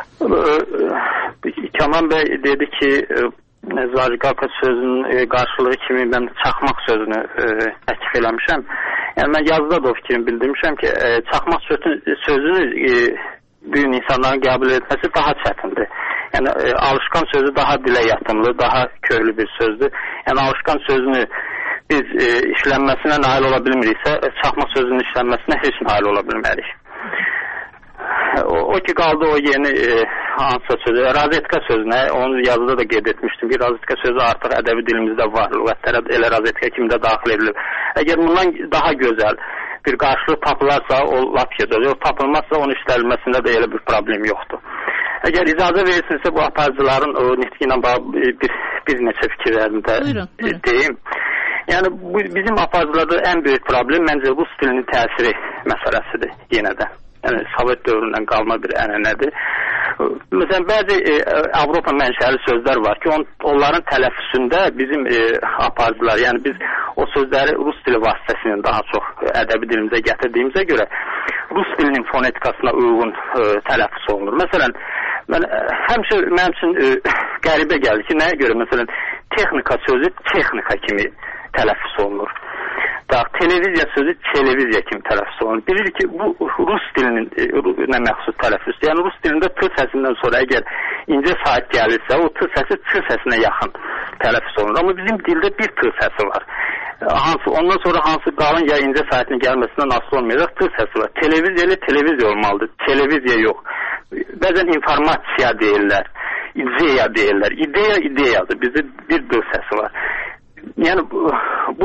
Kamran Bey dedi ki Zariqaka sözünün qarşılığı kimi mən çaxmaq sözünü təklif eləmişəm. Yəni mən yazıda da o fikrimi bildirmişəm ki çaxmaq sözünü bu gün insanların qəbul etməsi daha çətindir. Yəni alışqan sözü daha dilə yatımlı, daha köklü bir sözdür. Yəni alışqan sözünü biz e, işlənməsinə nail ola bilmiriksə, çaxmaq sözünün işlənməsinə heç nail ola bilmərik. O, o ki qaldı o yeni e, hansısa sözü, razetka sözünə, onu yazıda da qeyd etmişdim ki, razetka sözü artıq ədəbi dilimizdə var, lüğətlərə elə razetka kimi də daxil edilir. Əgər bundan daha gözəl bir qarşılıq tapılarsa, o lap gözəl, o tapılmazsa onun işlənməsində də elə bir problem yoxdur. Əgər icazə verirsinizsə, bu aparıcıların o nitqi ilə bir, bir neçə fikirlərini də buyurun, buyurun. deyim. Yəni bu bizim aparıcılarda ən böyük problem məncə rus dilinin təsiri məsələsidir yenə də. Yəni Sovet dövründən qalma bir ənənədir. Məsələn bəzi e, Avropa mənşəli sözlər var ki, on, onların tələffüzündə bizim e, aparıcılar, yəni biz o sözləri rus dili vasitəsilə daha çox ədəbi dilimizə gətirdiyimizə görə rus dilinin fonetikasına uyğun e, tələffüz olunur. Məsələn, mən e, həmişə mənim üçün e, qəribə gəldi ki, nəyə görə məsələn texnika sözü texnika kimi tələffüz olunur. Da televiziya sözü televiziya kimi tələffüz olunur. Bilirik ki, bu rus dilinin nə məxsus tələffüzdür. Yəni rus dilində t səsindən sonra əgər incə saat gəlirsə, o t səsi ç səsinə yaxın tələffüz olunur. Amma bizim dildə bir t səsi var. Hansı ondan sonra hansı qalın ya incə saatinin gəlməsindən asılı olmayacaq t səsi var. Televiziya ilə televiziya olmalıdır. Televiziya yox. Bəzən informasiya deyirlər, ideya deyirlər. İdeya ideyadır. Bizdə bir d səsi var. Yəni bu, bu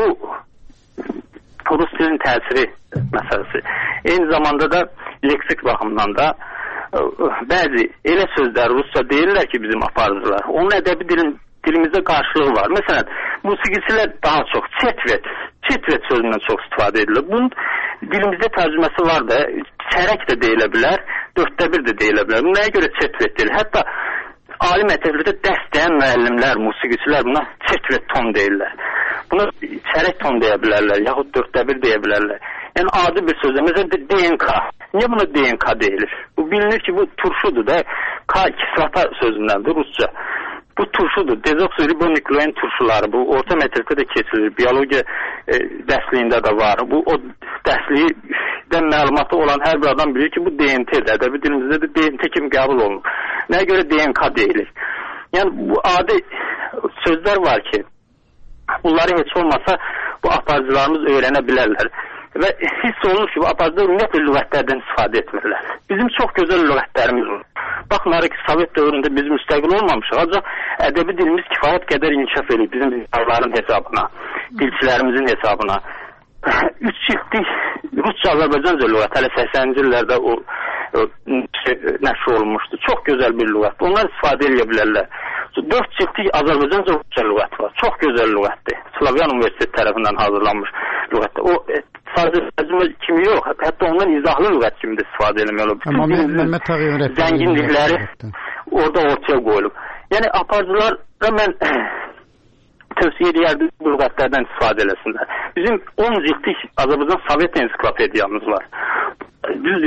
rus dilinin təsiri məsələsi. Eyni zamanda da leksik baxımdan da bəzi elə sözlər rusca deyirlər ki, bizim aparıcılar. Onun ədəbi dilin, dilimizdə qarşılığı var. Məsələn, musiqiçilər daha çox çetvet, çetvet sözündən çox istifadə edilir. Bunun dilimizdə tərcüməsi var da, çərək də deyilə bilər, dörddə bir də deyilə bilər. Nəyə görə çetvet deyilir? Hətta ali məktəblərdə dərs deyən müəllimlər, musiqiçilər buna çetvet ton deyirlər. Buna çərək ton deyə bilərlər, yaxud dörddə bir deyə bilərlər. Yəni adi bir sözlə, məsələn D N K. Niyə buna D N K deyilir? Bu bilinir ki, bu turşudur da, K kislota sözündəndir rusca. Bu turşudur, dezoksiribonuklein turşuları, bu orta məktəbdə də keçilir, biyologiya e, dərsliyində də var. Bu o dərslikdən məlumatı olan hər bir adam bilir ki, bu D N T-dir, ədəbi dilimizdə də D N T kimi qəbul olunur. Nəyə görə D N K deyilir? Yəni bu adi sözlər var ki, Bunları heç olmasa bu aparıcılarımız öyrənə bilərlər. Və hiss olunur ki, bu aparıcılar ümumiyyətlə lüğətlərdən istifadə etmirlər. Bizim çox gözəl lüğətlərimiz var. Baxmayaraq ki, Sovet dövründə biz müstəqil olmamışıq, ancaq ədəbi dilimiz kifayət qədər inkişaf edib bizim dillərin hesabına, dilçilərimizin hesabına. Üç çiftlik Rusça, Azərbaycanca lüğət hələ səksəninci illərdə o, o nəşr olunmuşdu. Çox gözəl bir lüğət. Onlar istifadə edə bilərlər. Dörd çiftlik Azərbaycanca Rusça lüğət var. Çox gözəl lüğətdir. Slavyan Universiteti tərəfindən hazırlanmış lüğətdir. O sadəcə tərcümə kimi yox, hətta ondan izahlı lüğət kimi də istifadə edilməli. Bütün zəngin dilləri orada ortaya qoyulub. Yəni aparıcılara mən tövsiyə edərdim bu lüğətlərdən istifadə eləsinlər. Bizim on ciltlik Azərbaycan Sovet ensiklopediyamız var. Düz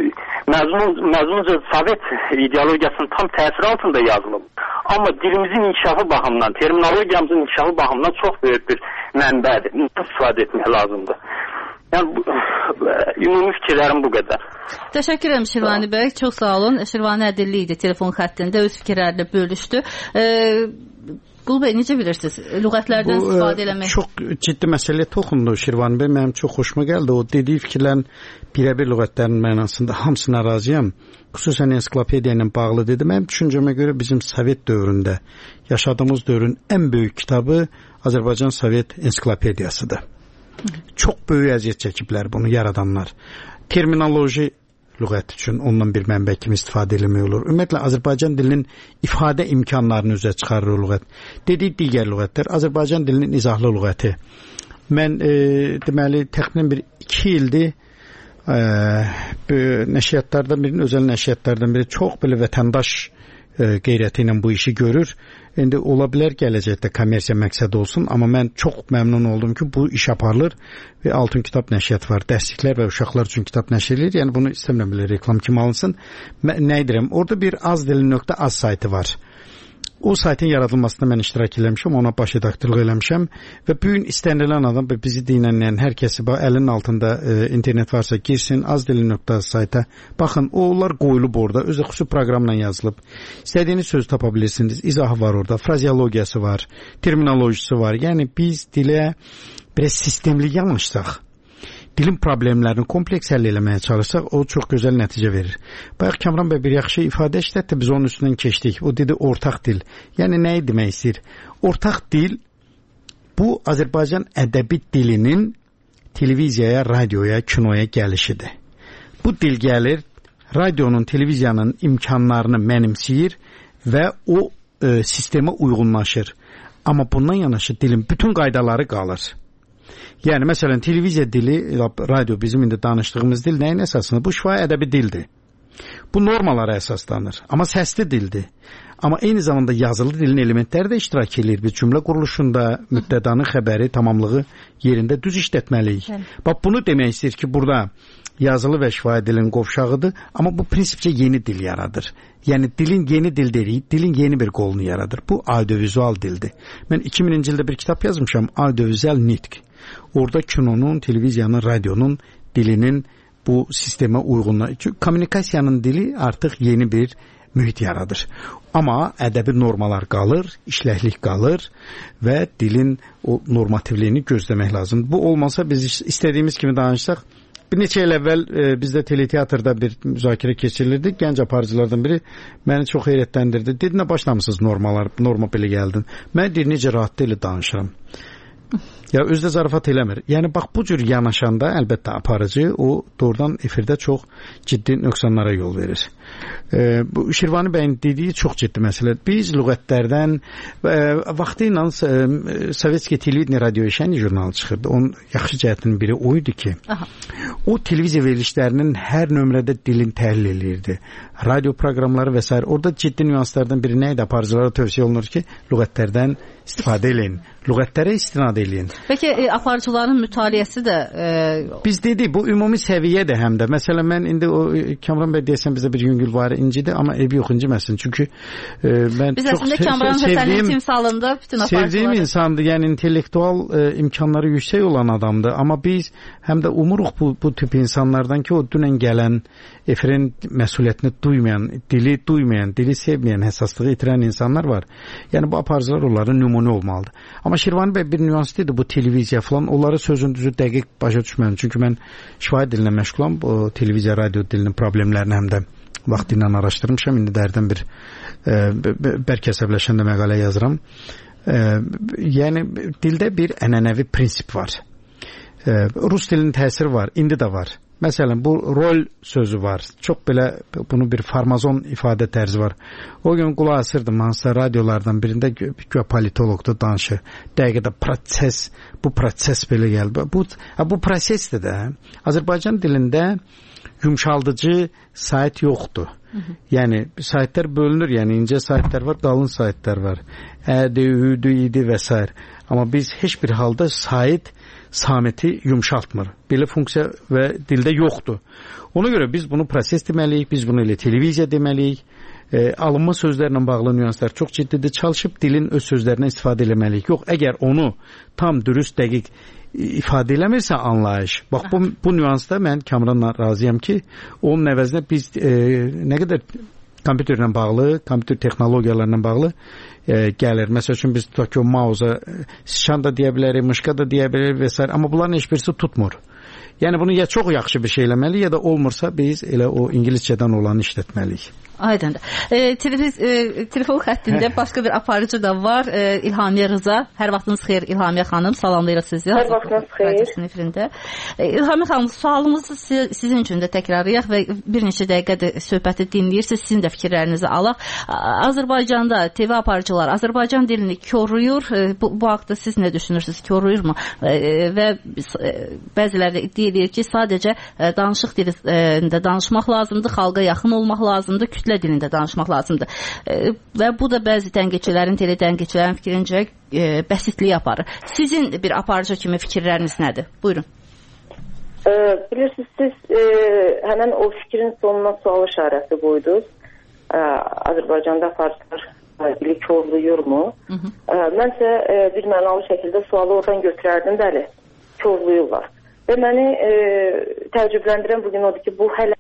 məzmunca Sovet ideologiyasının tam təsiri altında yazılıb. Amma dilimizin inkişafı baxımından, terminologiyamızın inkişafı baxımından çox böyük bir mənbədir. Bundan istifadə etmək lazımdır. Yəni, ümumi fikirlərim bu qədər. Təşəkkür edirəm Şirvani bəy, çox sağ olun. Şirvani Ədilli idi telefon xəttində, öz fikirlərini bölüşdü. Qul bəy, necə bilirsiniz? Lüğətlərdən bu, istifadə eləmək? Çox ciddi məsələyə toxundu Şirvani bəy, mənim çox xoşuma gəldi. O dediyi fikirlərin birəbir lüğətlərin mənasında hamısına razıyam. Xüsusən ensiklopediya ilə bağlı dedi. Mənim düşüncəmə görə bizim Sovet dövründə yaşadığımız dövrün ən böyük kitabı Azərbaycan Sovet ensiklopediyasıdır. Çox böyük əziyyət çəkiblər bunu yaradanlar. Terminoloji lüğət üçün ondan bir mənbə kimi istifadə eləmək olur. Ümumiyyətlə Azərbaycan dilinin ifadə imkanlarını üzə çıxarır o lüğət. Dedik digər lüğətlər Azərbaycan dilinin izahlı lüğəti. Mən e, deməli təxminən bir iki ildir e, nəşriyyatlardan birinin, özəl nəşriyyatlardan biri çox belə vətəndaş e, qeyrəti ilə bu işi görür. İndi ola bilər gələcəkdə kommersiya məqsədi olsun, amma mən çox məmnun oldum ki, bu iş aparılır və Altın Kitab nəşriyyatı var. Dərsliklər və uşaqlar üçün kitab nəşr edilir. Yəni bunu istəmirəm belə reklam kimi alınsın. Nə edirəm? Orada bir azdili.az saytı var. O saytın yaradılmasında mən iştirak eləmişəm, ona baş redaktorluq eləmişəm və bu gün istənilən adam və bizi dinləyən hər kəsi əlinin altında e, internet varsa girsin, azdili.az sayta. Baxın, onlar qoyulub orada, özü xüsusi proqramla yazılıb. İstədiyiniz sözü tapa bilirsiniz, izahı var orada, frazeologiyası var, terminolojisi var. Yəni biz dilə biraz sistemli yanaşsaq, dilin problemlərini kompleks həll eləməyə çalışsaq, o çox gözəl nəticə verir. Bayaq Kamran bəy bir yaxşı ifadə işlətdi, biz onun üstündən keçdik. O dedi ortaq dil. Yəni nəyi demək istəyir? Ortaq dil bu Azərbaycan ədəbi dilinin televiziyaya, radioya, kinoya gəlişidir. Bu dil gəlir, radionun, televiziyanın imkanlarını mənimsəyir və o e, sistemə uyğunlaşır. Amma bundan yanaşı dilin bütün qaydaları qalır. Yəni, məsələn, televiziya dili, radio bizim indi danışdığımız dil nəyin əsasında? Bu şifahi ədəbi dildir. Bu normalara əsaslanır. Amma səsli dildir. Amma eyni zamanda yazılı dilin elementləri də iştirak edir. Biz cümlə quruluşunda mübtədanın xəbəri, tamamlığı yerində düz işlətməliyik. Bax, bunu demək istəyir ki, burada yazılı və şifahi dilin qovşağıdır, amma bu prinsipcə yeni dil yaradır. Yəni, dilin yeni dil deyirik, dilin yeni bir qolunu yaradır. Bu audiovizual dildir. Mən iki mininci ildə bir kitab yazmışam, audiovizual nitq. Orada kinonun, televiziyanın, radionun dilinin bu sistemə uyğunluğu. Çünki kommunikasiyanın dili artıq yeni bir mühit yaradır. Amma ədəbi normalar qalır, işləklik qalır və dilin o normativliyini gözləmək lazımdır. Bu olmasa biz istədiyimiz kimi danışsaq, bir neçə il əvvəl e, bizdə teleteatrda bir müzakirə keçirilirdi. Gənc aparıcılardan biri məni çox heyrətləndirdi. Dedi, nə başlamısınız normalar, norma belə gəldin. Mən deyir, necə rahat ilə danışıram. Ya özdə zarafat eləmir. Yəni bax bu cür yanaşanda əlbəttə aparıcı o doğrudan efirdə çox ciddi nöqsanlara yol verir. E, bu Şirvani bəyin dediyi çox ciddi məsələ. Biz lüğətlərdən e, vaxtı ilə e, Sovetski televideniya radio şəni jurnalı çıxırdı. Onun yaxşı cəhətinin biri o idi ki, aha, o televiziya verilişlərinin hər nömrədə dilin təhlil eləyirdi. Radio proqramları və s. Orada ciddi nüanslardan biri nə idi? Aparıcılara tövsiyə olunur ki, lüğətlərdən istifadə eləyin. Lüğətlərə istinad eləyin. Peki e, aparıcıların mütaliəsi də e... biz dedik bu ümumi səviyyədir həm də. Məsələn mən indi o Kamran bəy deyəsən bizdə bir yüngül var incidir, amma ev yox inciməsin. Çünki e, mən biz çox əslində Kamran Həsənin timsalında bütün aparıcıları sevdiyim insandır. Yəni intellektual e, imkanları yüksək olan adamdır. Amma biz həm də umuruq bu bu tip insanlardan ki, o dünən gələn efirin məsuliyyətini duymayan, dili duymayan, dili sevməyən, həssaslığı itirən insanlar var. Yəni bu aparıcılar onların nümunə ümumi olmalıdır. Amma Şirvani bəy bir nüans idi bu televiziya falan. Onları sözün düzü dəqiq başa düşmədim. Çünki mən şifahi dilinə məşğulam. Bu televiziya, radio dilinin problemlərini həm də vaxtı ilə araşdırmışam. İndi dərdən bir e, bəlkə əsəbləşəndə məqalə yazıram. E, yəni dildə bir ənənəvi prinsip var. E, Rus dilinin təsiri var. İndi də var. Məsələn, bu rol sözü var. Çox belə bunu bir farmazon ifadə tərzi var. O gün qulaq asırdım hansısa radiolardan birində güya politologda danışır. Dəqiqədə proses, bu proses belə gəlir. Bu, bu prosesdir də. Azərbaycan dilində yumşaldıcı sayt yoxdur. Hı -hı. Yəni saytlar bölünür. Yəni incə saytlar var, qalın saytlar var. Ədi, üdü, idi və s. Amma biz heç bir halda sayt samiti yumşaltmır. Belə funksiya və dildə yoxdur. Ona görə biz bunu proses deməliyik, biz bunu elə televiziya deməliyik. E, alınma sözlərlə bağlı nüanslar çox ciddidir. Çalışıb dilin öz sözlərindən istifadə eləməliyik. Yox, əgər onu tam dürüst, dəqiq ifadə eləmirsə anlayış. Bax bu, bu nüansda mən Kamranla razıyam ki, onun əvəzinə biz e, nə qədər kompüterlə bağlı, kompüter texnologiyalarla bağlı e, gəlir. Məsəl üçün biz tutaq ki, o mauza sıçan da deyə bilərik, mışqa da deyə bilərik və s. Amma bunların heç birisi tutmur. Yəni bunu ya çox yaxşı bir şey eləməli, ya da olmursa biz elə o ingiliscədən olanı işlətməliyik. Aydındır. E, televiz, e, telefon xəttində başqa bir aparıcı da var. E, İlhamiyə Rıza. Hər vaxtınız xeyir İlhamiyə xanım. Salamlayırıq sizi. Hər vaxtınız xeyir. E, İlhamiyə xanım, sualımızı sizin üçün də təkrarlayaq və bir neçə dəqiqədir söhbəti dinləyirsiniz. Sizin də fikirlərinizi alaq. Azərbaycanda T V aparıcılar Azərbaycan dilini koruyur. E, bu, bu haqda siz nə düşünürsünüz? Koruyurmu? E, və e, bəziləri də iddia edir ki, sadəcə e, danışıq dilində danışmaq lazımdır, xalqa yaxın olmaq lazımdır, kütlə dilində danışmaq lazımdır. E, və bu da bəzi tənqidçilərin, tele tənqidçilərin fikrincə e, bəsitliyi aparır. Sizin bir aparıcı kimi fikirləriniz nədir? Buyurun. E, bilirsiniz, siz e, həmən o fikrin sonuna sual işarəsi qoydunuz. E, Azərbaycanda aparıcılar dili korluyurmu? Hı -hı. E, mənsə e, bir mənalı şəkildə sualı oradan götürərdim, bəli, korluyurlar. Və məni e, təəccübləndirən bugün odur ki, bu hələ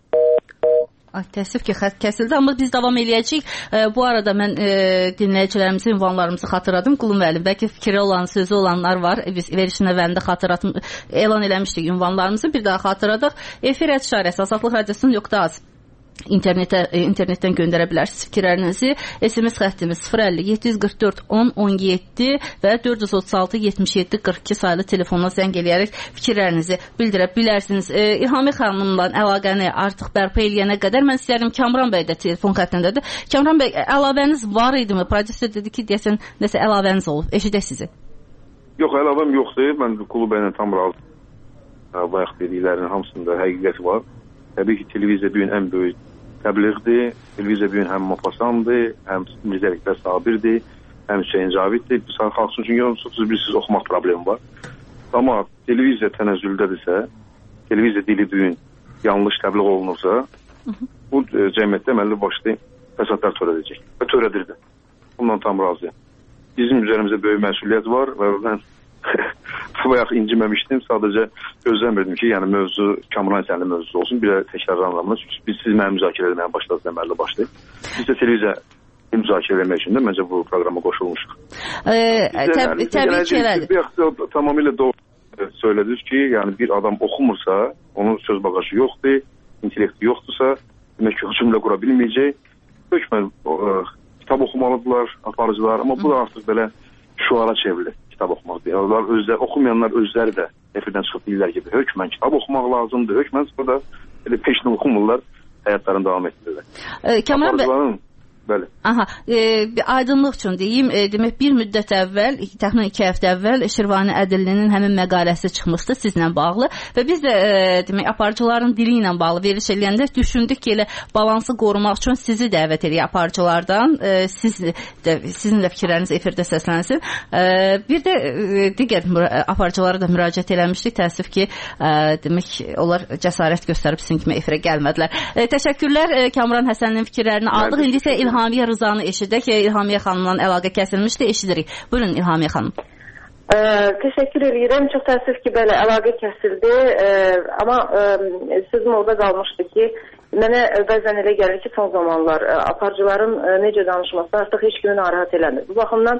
Ay, təəssüf ki, xətt kəsildi, amma biz davam eləyəcəyik. E, bu arada mən e, dinləyicilərimizin ünvanlarımızı xatırladım. Qulum müəllim, bəlkə fikri olan, sözü olanlar var. E, biz verişin əvvəlində xatırlatım, elan eləmişdik ünvanlarımızı. Bir daha xatırladıq. Efir işarəsi Azadlıq Radiosunun .az internetə, internetdən göndərə bilərsiniz fikirlərinizi. S M S xəttimiz sıfır əlli yeddi yüz qırx dörd on on yeddi və dörd yüz otuz altı yetmiş yeddi qırx iki sayılı telefonla zəng eləyərək fikirlərinizi bildirə bilərsiniz. E, İlhamiyə xanımla əlaqəni artıq bərpa eləyənə qədər mən istəyərdim, Kamran bəy də telefon xəttindədir. Kamran bəy, əlavəniz var idimi? Prodüser dedi ki, deyəsən nəsə əlavəniz olub. Eşidək sizi. Yox, əlavəm yoxdur. Mən Qulu bəylə tam razı. Bayaq dediklərinin hamısında həqiqəti var. Təbii ki, televiziya bu gün ən böyük təbliğdir. Televiziya bu gün həm Mopasandır, həm Mirzə Ələkbər Sabirdir, həm Hüseyin Caviddir. Xalq üçün çünki bilirsiniz, oxumaq problemi var. Amma televiziya tənəzzüldədirsə, televiziya dili bu gün yanlış təbliğ olunursa, bu cəmiyyətdə əməlli başlı fəsadlar törədəcək və törədir də. Bundan tam razıyam. Bizim üzərimizdə böyük məsuliyyət var və mən bayaq inciməmişdim. Sadəcə gözləmirdim ki, yəni mövzu Kamran Əsənli mövzusu olsun. Bir də təkrarlanmaz. Çünki biz siz mənim müzakirə etməyə başladınız, əməlli başlayıb. Biz də televiziya müzakirə etmək üçün də məncə bu proqrama qoşulmuşuq. Təbii ki, elədir. Tamamilə doğru söylədiniz ki, yəni bir adam oxumursa, onun söz bagajı yoxdur, intellekti yoxdursa, demək ki, cümlə qura bilməyəcək. Hökmən kitab oxumalıdırlar aparıcılar, amma bu da artıq belə şuara çevrilir. Kitab oxumaq deyil. Onlar özləri, oxumayanlar özləri də efirdən çıxıb deyirlər ki, hökmən kitab oxumaq lazımdır. Hökmən çıxıb da elə peşinə oxumurlar, həyatlarını davam etdirirlər. E, Kamran bəy, bəli. Aha, e, bir aydınlıq üçün deyim, e, demək bir müddət əvvəl, təxminən iki həftə əvvəl Şirvani Ədillinin həmin məqaləsi çıxmışdı sizlə bağlı və biz də e, demək aparıcıların dili ilə bağlı veriş eləyəndə düşündük ki, elə balansı qorumaq üçün sizi dəvət eləyək aparıcılardan, e, siz də, sizin də fikirləriniz efirdə səslənsin. E, bir də e, digər aparıcılara da müraciət eləmişdik. Təəssüf ki, e, demək onlar cəsarət göstərib sizin kimi efirə gəlmədilər. E, təşəkkürlər e, Kamran Həsəninin fikirlərini aldıq. İndi isə İlhamiyə Rızanı eşidək. İlhamiyə xanımla əlaqə kəsilmişdi, eşidirik. Buyurun İlhamiyə xanım. Ə, təşəkkür edirəm. Çox təəssüf ki, belə əlaqə kəsildi. Ə, amma ə, sözüm orada qalmışdı ki, mənə bəzən elə gəlir ki, son zamanlar ə, aparıcıların ə, necə danışması artıq heç kimi narahat eləmir. Bu baxımdan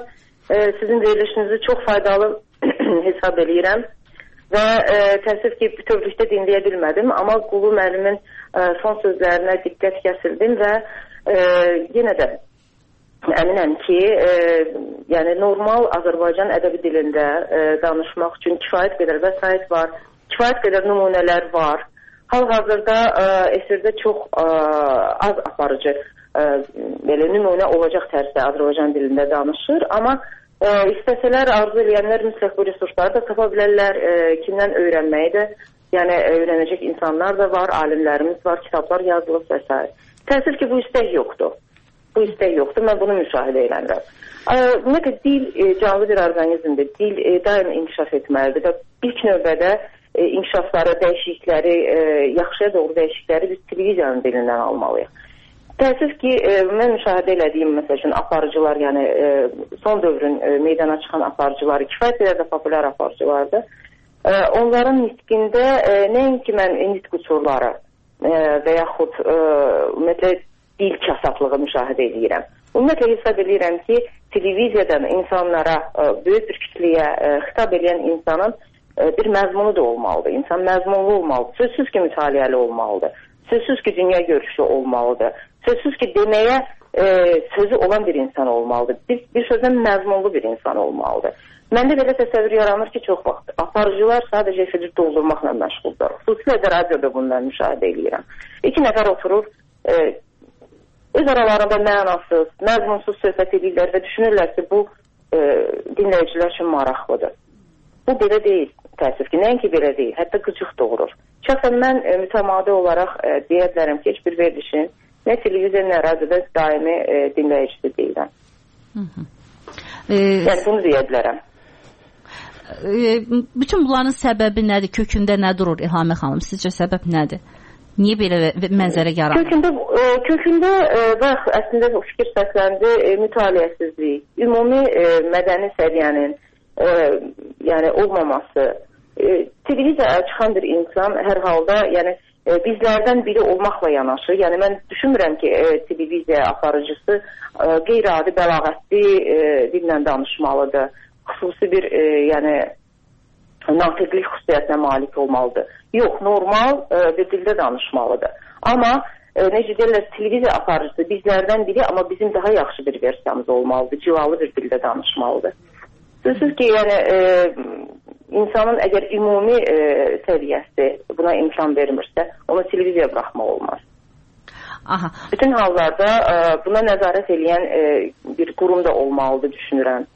e, sizin verilişinizi çox faydalı hesab edirəm və e, təəssüf ki, bütövlükdə dinləyə bilmədim, amma Qulu müəllimin e, son sözlərinə diqqət kəsildim və e, yenə də əminəm ki, e, yəni normal Azərbaycan ədəbi dilində e, danışmaq üçün kifayət qədər vəsait var, kifayət qədər nümunələr var. Hal-hazırda e, efirdə çox e, az aparıcı e, belə nümunə olacaq tərzdə Azərbaycan dilində danışır, amma e, istəsələr, arzu edənlər mütləq bu resursları da tapa bilərlər, e, kimdən öyrənməyi də, yəni öyrənəcək insanlar da var, alimlərimiz var, kitablar yazılıb və s. Təəssüf ki, bu istək yoxdur. Bu istək yoxdur, mən bunu müşahidə edirəm. Ümumiyyətlə, dil e, canlı bir orqanizmdir, dil e, daim inkişaf etməlidir və ilk növbədə e, inkişafları, dəyişiklikləri, e, yaxşıya doğru dəyişiklikləri biz televiziyanın dilindən almalıyıq. Təəssüf ki, e, mən müşahidə elədiyim, məsəl üçün, aparıcılar, yəni e, son dövrün e, meydana çıxan aparıcıları, kifayət qədər də populyar aparıcılardır. E, onların nitqində e, nəinki mən nitq uçurları e, və yaxud e, ümumiyyətlə, dil kasatlığı müşahidə edirəm. Ümumiyyətlə hesab edirəm ki, televiziyadan insanlara, böyük bir kütləyə xitab edən insanın bir məzmunu da olmalıdır. İnsan məzmunlu olmalıdır. Sözsüz ki, mütaliəli olmalıdır. Sözsüz ki, dünya görüşü olmalıdır. Sözsüz ki, deməyə e, sözü olan bir insan olmalıdır. Bir, bir sözdən məzmunlu bir insan olmalıdır. Məndə belə təsəvvür yaranır ki, çox vaxt aparıcılar sadəcə efiri doldurmaqla məşğuldur. Xüsusilə də radioda bundan müşahidə edirəm. İki nəfər oturur, e, öz aralarında mənasız, məzmunsuz söhbət edirlər və düşünürlər ki, bu e, dinləyicilər üçün maraqlıdır. Bu belə deyil, təəssüf ki, nəinki belə deyil, hətta qıcıq doğurur. Şəxsən mən e, mütəmadi olaraq e, deyə bilərəm ki, heç bir verilişin nə televiziya, nə radioda daimi e, dinləyicisi deyiləm. E, yəni bunu deyə bilərəm. E, bütün bunların səbəbi nədir? Kökündə nə durur İlhamə xanım? Sizcə səbəb nədir? Niyə belə mənzərə yaranır? Kökündə, e, kökündə e, bax, əslində o fikir səsləndi, e, mütaliəsizlik, ümumi e, mədəni səviyyənin e, yəni olmaması. E, televiziyaya çıxan bir insan hər halda yəni, e, bizlərdən biri olmaqla yanaşı, yəni mən düşünmürəm ki, e, televiziya aparıcısı e, qeyri-adi bəlağətli e, dillə danışmalıdır. Xüsusi bir e, yəni natiqlik xüsusiyyətinə malik olmalıdır. Yox, normal e, bir dildə danışmalıdır. Amma e, necə deyirlər, televiziya aparıcısı bizlərdən biri, amma bizim daha yaxşı bir versiyamız olmalıdır. Civalı bir dildə danışmalıdır. Sözsüz ki, yəni e, insanın əgər ümumi e, səviyyəsi buna imkan vermirsə, ona televiziya buraxmaq olmaz. Aha. Bütün hallarda e, buna nəzarət edən e, bir qurum da olmalıdır, düşünürəm.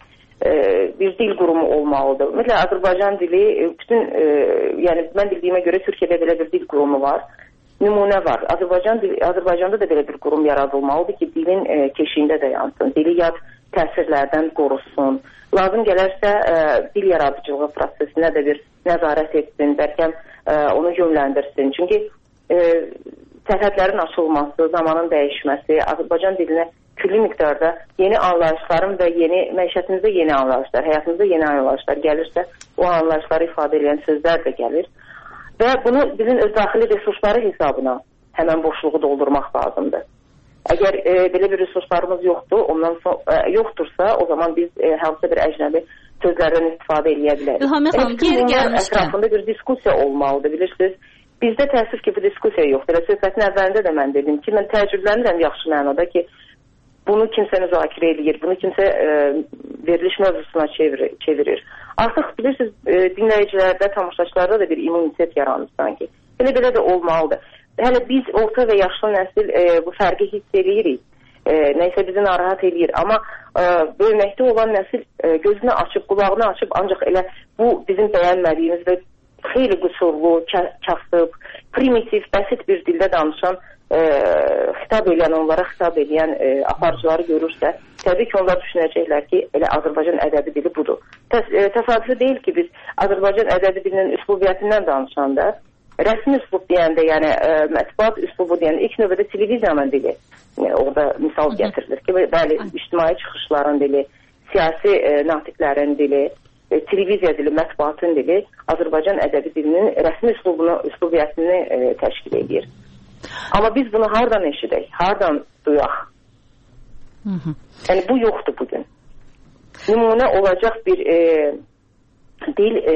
Bir dil qurumu olmalıdır. Ümumiyyətlə, Azərbaycan dili, bütün, e, yəni mən bildiyimə görə Türkiyədə belə bir dil qurumu var, nümunə var. Azərbaycan dili, Azərbaycanda da belə bir qurum yaradılmalıdır ki, dilin e, keşiyində də yansın, dili yad təsirlərdən qorusun. Lazım gələrsə, e, dil yaradıcılığı prosesinə də bir nəzarət etsin, bəlkə e, onu yönləndirsin. Çünki e, sərhədlərin açılması, zamanın dəyişməsi, Azərbaycan dilinə külli miqdarda yeni anlayışların və yeni məişətimizdə yeni anlayışlar, həyatımızda yeni anlayışlar gəlirsə, o anlayışları ifadə edən sözlər də gəlir. Və bunu bizim öz daxili resursları hesabına həmən boşluğu doldurmaq lazımdır. Əgər e, belə bir resurslarımız yoxdur, ondan son, e, yoxdursa, o zaman biz e, hansısa bir əcnəbi sözlərdən istifadə edə bilərik. İlhamə xanım, geri gəlmişkən. Ətrafında bir diskusiya olmalıdır, bilirsiniz. Bizdə təəssüf ki, bu diskusiya yoxdur. Söhbətin əvvəlində də mən dedim ki, mən təəccüblənirəm yaxşı mənada ki, bunu kimsə müzakirə edir, bunu kimsə e, veriliş mövzusuna çevirir. çevirir. Artıq bilirsiniz, e, dinləyicilərdə, tamaşaçılarda da bir immunitet yaranır sanki. Belə-belə də olmalıdır. Hələ biz orta və yaşlı nəsil e, bu fərqi hiss edirik. E, nəysə bizi narahat edir. Amma e, böyüməkdə olan nəsil e, gözünü açıb, qulağını açıb, ancaq elə bu bizim bəyənmədiyimiz və xeyli qüsurlu, kasıb, primitiv, bəsit bir dildə danışan E, xitab edən, onlara xitab edən e, aparıcıları görürsə, təbii ki, onlar düşünəcəklər ki, elə Azərbaycan ədəbi dili budur. Təs e, təsadüfi deyil ki, biz Azərbaycan ədəbi dilinin üslubiyyətindən danışanda, rəsmi üslub deyəndə, yəni e, mətbuat üslubu deyəndə, ilk növbədə televiziyanın dili e, orada misal gətirilir ki, bəli, ictimai çıxışların dili, siyasi e, natiqlərin dili, e, televiziya dili, mətbuatın dili Azərbaycan ədəbi dilinin rəsmi üslubunu, üslubiyyətini e, təşkil edir. Amma biz bunu hardan eşidək, hardan duyaq? Hı -hı. Yəni bu yoxdur bugün. nümunə olacaq bir e, dil, e,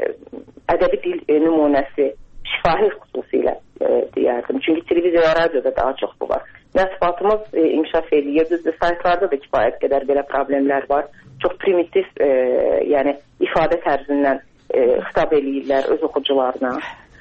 ədəbi dil e, nümunəsi, şifahi xüsusilə e, deyərdim. Çünki televiziya, radioda daha çox bu var. Mətbuatımız e, inkişaf edir. Düzdür, saytlarda da kifayət qədər belə problemlər var. Çox primitiv, e, yəni ifadə tərzindən e, xitab eləyirlər öz oxucularına.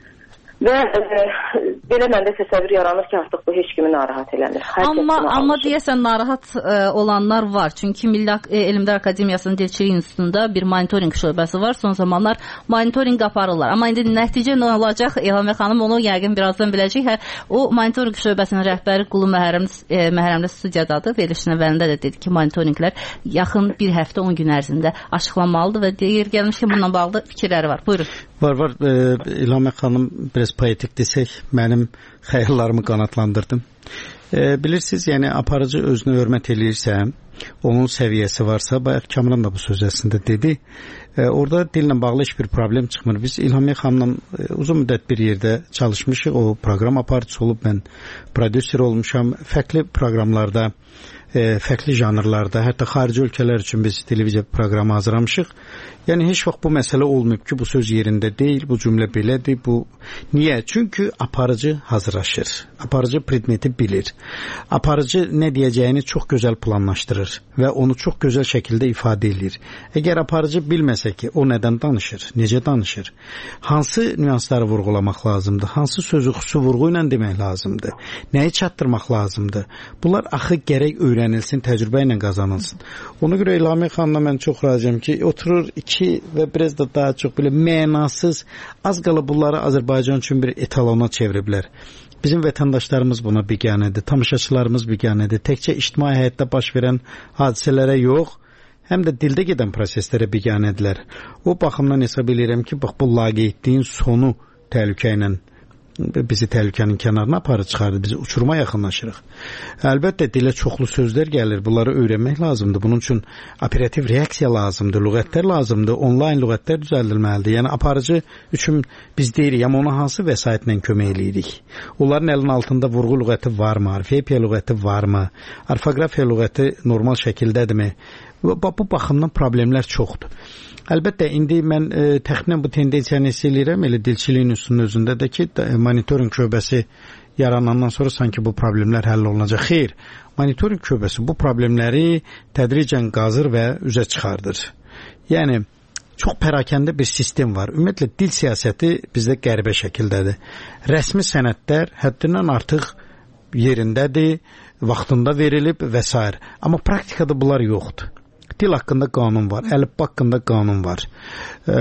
Və e, belə məndə təsəvvür yaranır ki, artıq bu heç kimi narahat eləmir. Amma, amma deyəsən narahat e, olanlar var. Çünki Milli e, Elmlər Akademiyasının Dilçilik İnstitutunda bir monitoring şöbəsi var. Son zamanlar monitoring aparırlar. Amma indi nəticə nə olacaq? Elhamə xanım onu yəqin birazdan biləcək. Hə, o monitoring şöbəsinin rəhbəri Qulu Məhrəmli, e, Məhrəmli studiyadadır. Verilişin əvvəlində də dedi ki, monitoringlər yaxın bir həftə on gün ərzində açıqlanmalıdır və deyir, gəlmiş ki, bununla bağlı fikirləri var. Buyurun. Var, var. E, İlhamə xanım biraz poetik desək, mənim xəyallarımı qanatlandırdım. E, bilirsiniz, yəni aparıcı özünü hörmət eləyirsə, onun səviyyəsi varsa, bayaq Kamran da bu söz əslində dedi, e, orada dillə bağlı heç bir problem çıxmır. Biz İlhamə xanımla e, uzun müddət bir yerdə çalışmışıq, o proqram aparıcısı olub, mən prodüser olmuşam, fərqli proqramlarda, e, fərqli janrlarda, hətta xarici ölkələr üçün biz televiziya proqramı hazırlamışıq. Yəni heç vaxt bu məsələ olmayıb ki, bu söz yerində deyil, bu cümlə belədir, bu niyə? Çünki aparıcı hazırlaşır. Aparıcı predmeti bilir. Aparıcı nə deyəcəyini çox gözəl planlaşdırır və onu çox gözəl şəkildə ifadə edir. Əgər aparıcı bilməsə ki, o nədən danışır, necə danışır, hansı nüansları vurğulamaq lazımdır, hansı sözü xüsusi vurğu ilə demək lazımdır, nəyi çatdırmaq lazımdır, bunlar axı gərək öyrənilsin, təcrübə ilə qazanılsın. Ona görə İlhamə xanımla mən çox razıyam ki, oturur iki və biraz da daha çox belə mənasız, az qala bunları Azərbaycan üçün bir etalona çeviriblər. Bizim vətəndaşlarımız buna biganədir, tamaşaçılarımız biganədir. Təkcə ictimai həyatda baş verən hadisələrə yox, həm də dildə gedən proseslərə biganədirlər. O baxımdan hesab edirəm ki, bax bu laqeydliyin sonu təhlükə ilə bizi təhlükənin kənarına aparır çıxardı, bizi uçuruma yaxınlaşırıq. Əlbəttə dilə çoxlu sözlər gəlir, bunları öyrənmək lazımdır. Bunun üçün operativ reaksiya lazımdır, lüğətlər lazımdır, onlayn lüğətlər düzəldilməlidir. Yəni aparıcı üçün biz deyirik, amma ona hansı vəsaitlə kömək eləyirik? Onların əlinin altında vurğu lüğəti varmı, orfoepiya lüğəti varmı, orfoqrafiya lüğəti normal şəkildədirmi? Bu baxımdan problemlər çoxdur. Əlbəttə, indi mən e, təxminən bu tendensiyanı hiss edirəm, elə dilçiliyin üstünün özündə də ki, monitoring şöbəsi yaranandan sonra sanki bu problemlər həll olunacaq. Xeyr, monitoring şöbəsi bu problemləri tədricən qazır və üzə çıxardır. Yəni, çox pərakəndə bir sistem var. Ümumiyyətlə, dil siyasəti bizdə qəribə şəkildədir. Rəsmi sənədlər həddindən artıq yerindədir, vaxtında verilib və s. Amma praktikada bunlar yoxdur. Dil haqqında qanun var, əlifba haqqında qanun var. E,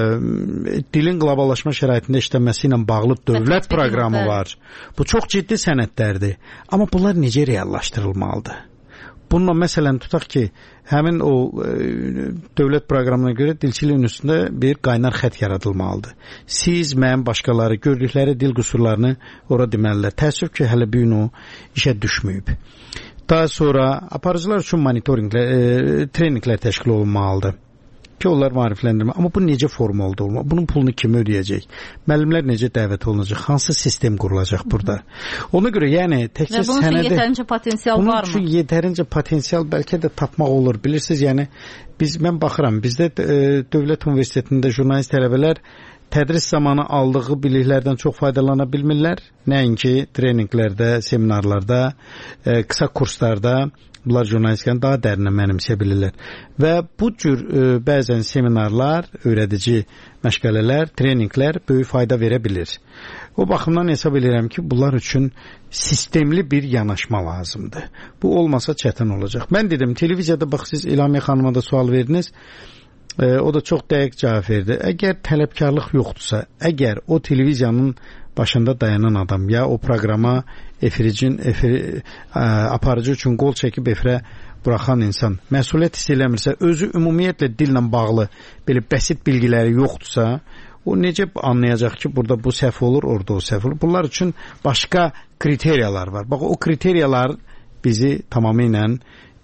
dilin qloballaşma şəraitində işlənməsi ilə bağlı dövlət proqramı var. Bu çox ciddi sənədlərdir. Amma bunlar necə reallaşdırılmalıdır? Bununla məsələn tutaq ki, həmin o e, dövlət proqramına görə dilçiliyin üstündə bir qaynar xət yaradılmalıdır. Siz, mən, başqaları gördükləri dil qüsurlarını ora deməlilər. Təəssüf ki, hələ bu gün o işə düşməyib. Daha sonra aparıcılar üçün monitoringlər, e, treninqlər təşkil olunmalıdır ki, onlar maarifləndirmə. Amma bu necə forma oldu olmalı? Bunun pulunu kim ödəyəcək? Müəllimlər necə dəvət olunacaq? Hansı sistem qurulacaq burada? Ona görə yəni təkcə sənədə... Və bunun üçün yetərincə potensial bunun var mı? Bunun üçün yetərincə potensial bəlkə də tapmaq olur. Bilirsiniz, yəni biz, mən baxıram, bizdə e, Dövlət Universitetində jurnalist tələbələr tədris zamanı aldığı biliklərdən çox faydalana bilmirlər. Nəinki treninqlərdə, seminarlarda, e, qısa kurslarda bunlar jurnalistikanı daha dərinə mənimsəyə bilirlər. Və bu cür e, bəzən seminarlar, öyrədici məşğələlər, treninqlər böyük fayda verə bilir. O baxımdan hesab edirəm ki, bunlar üçün sistemli bir yanaşma lazımdır. Bu olmasa çətin olacaq. Mən dedim, televiziyada bax, siz İlhamə xanıma da sual verdiniz. E, o da çox dəqiq cavab verdi. Əgər tələbkarlıq yoxdursa, əgər o televiziyanın başında dayanan adam ya o proqrama efiricin, efir, ə, aparıcı üçün qol çəkib efirə buraxan insan məsuliyyət hiss eləmirsə, özü ümumiyyətlə dillə bağlı belə bəsit bilgiləri yoxdursa, o necə anlayacaq ki, burada bu səhv olur, orada o səhv olur? Bunlar üçün başqa kriteriyalar var. Bax, o kriteriyalar bizi tamamilə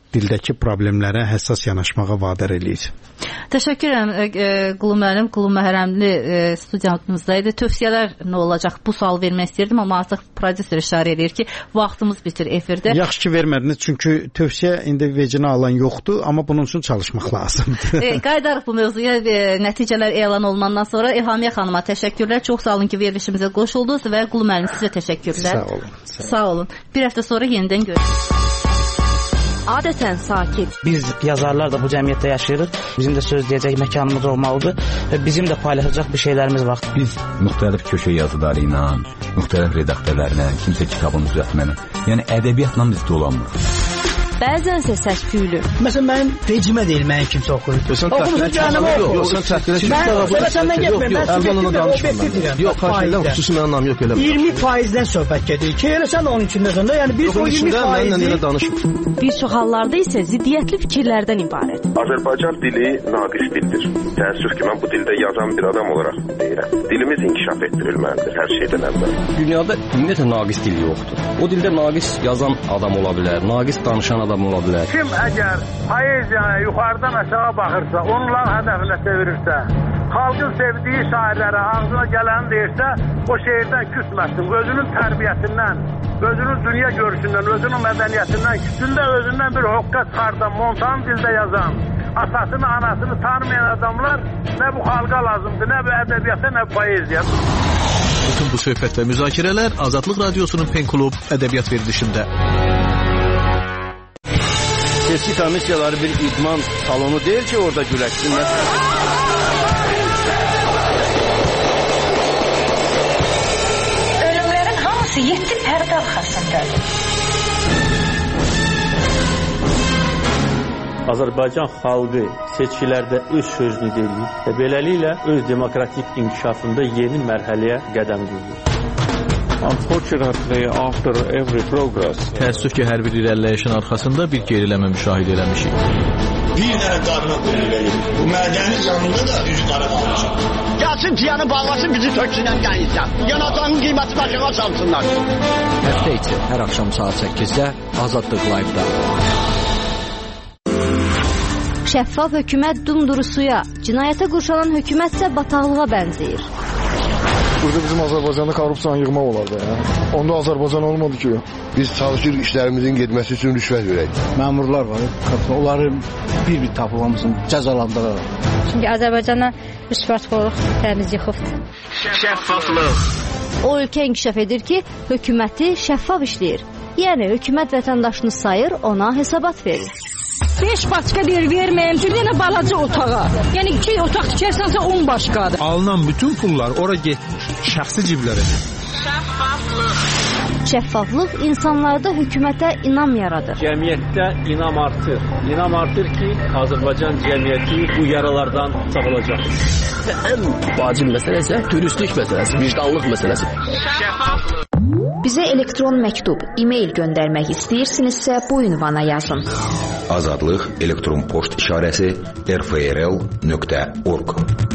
dildəki problemlərə həssas yanaşmağa vadar eləyir. Təşəkkür edirəm Qulu müəllim, Qulu Məhrəmli studiyamızdaydı. Tövsiyələr nə olacaq? Bu sual vermək istəyirdim, amma artıq prodüser işarə edir ki, vaxtımız bitir efirdə. Yaxşı ki vermədiniz, çünki tövsiyə indi vecinə alan yoxdur, amma bunun üçün çalışmaq lazımdır. e, qayıdarıq bu mövzuya. E, nəticələr elan olunandan sonra İlhamiyə xanıma təşəkkürlər. Çox sağ olun ki, verilişimizə qoşuldunuz və Qulu müəllim sizə təşəkkürlər. Sağ olun. Sağ olun. Sağ olun. Bir həftə sonra yenidən görüşürük. Adətən sakit. Biz yazarlar da bu cəmiyyətdə yaşayırıq. Bizim də söz deyəcək məkanımız olmalıdır və bizim də paylaşacaq bir şeylərimiz var. Biz müxtəlif köşə yazıları ilə, müxtəlif redaktörlərlə, kimsə kitabını düzəltməni, yəni ədəbiyyatla biz dolanmırıq. Bəzənsə səs-küylü. Məsələn, mənim vecimə deyil, mənim kimsə oxuyur. Oxumusun canımı oxuyur. Yox, sən təhqilə ki, mən səndən getmir, mən subjektiv obyektiv deyirəm. Yox, xahiş xüsusi mənim anlam yox eləmə. iyirmi faizdən söhbət gedir ki, elə sən onun içindəsən də, yəni biz o iyirmi faizi... Bir çox hallarda isə ziddiyyətli fikirlərdən ibarət. Azərbaycan dili naqis dildir. Təəssüf ki, mən bu dildə yazan bir adam olaraq deyirəm. Dilimiz inkişaf etdirilməlidir hər şeydən əvvəl. Dünyada ümumiyyətlə naqis dil yoxdur. O dildə naqis yazan adam ola bilər, naqis danışan adam ola bilər. Kim əgər poeziyaya yuxarıdan aşağı baxırsa, onların hədəfinə çevirirsə, xalqın sevdiyi şairlərə ağzına gələni deyirsə, o şeirdən küsməsin. Özünün tərbiyəsindən, özünün dünya görüşündən, özünün mədəniyyətindən, küsündə özündən bir hoqqa çıxardan, montan dildə yazan, atasını, anasını tanımayan adamlar nə bu xalqa lazımdır, nə bu ədəbiyyata, nə bu poeziya. Bütün bu söhbət və müzakirələr Azadlıq Radiosunun Pen Klub ədəbiyyat verilişində. Seçki komissiyaları bir idman salonu deyil ki, orada güləşsinlər. Ölümlərin hamısı yeddi pərdə arxasındadır. Azərbaycan xalqı seçkilərdə öz sözünü deyir və beləliklə öz demokratik inkişafında yeni mərhələyə qədəm qoyur. Unfortunately, after every progress, təəssüf ki, hər bir irəliləyişin arxasında bir geriləmə müşahidə eləmişik. Bir dənə qarına qulluq bu mədəni canında da üzü qara qalmışıq. Gəlsin piyanı bağlasın, bizi töksünən qəyinsə. Yanacağın qiyməti başına çalsınlar. Həftə içi hər axşam saat səkkizdə Azadlıq Live-da. Şəffaf hökumət dumduru suya, cinayətə qurşanan hökumətsə bataqlığa bənzəyir. Burada bizim Azərbaycanda korrupsiyanı yığmaq olardı. Ya. Onda Azərbaycan olmadı ki. Biz çalışırıq işlərimizin getməsi üçün rüşvət verək. Məmurlar var, onları bir-bir tapılmasın, cəzalandırırlar. Çünki Azərbaycana rüşvətxorluq təmiz yıxıbdır. Şəffaflıq. O ölkə inkişaf edir ki, hökuməti şəffaf işləyir. Yəni hökumət vətəndaşını sayır, ona hesabat verir. beş başqa bir verməyim, bir dənə balaca otağa. Yəni iki otaq tikərsənsə on başqadır. Alınan bütün pullar ora getmir, şəxsi ciblərə. Şəffaflıq. Şəffaflıq insanlarda hökumətə inam yaradır. Cəmiyyətdə inam artır. İnam artır ki, Azərbaycan cəmiyyəti bu yaralardan sağalacaq. Ən vacib məsələ isə dürüstlük məsələsi, vicdanlıq məsələsi. Şəffaflıq. Bizə elektron məktub, e-mail göndərmək istəyirsinizsə bu ünvana yazın. Azadlıq elektron poçt işarəsi r f r l nöqtə org.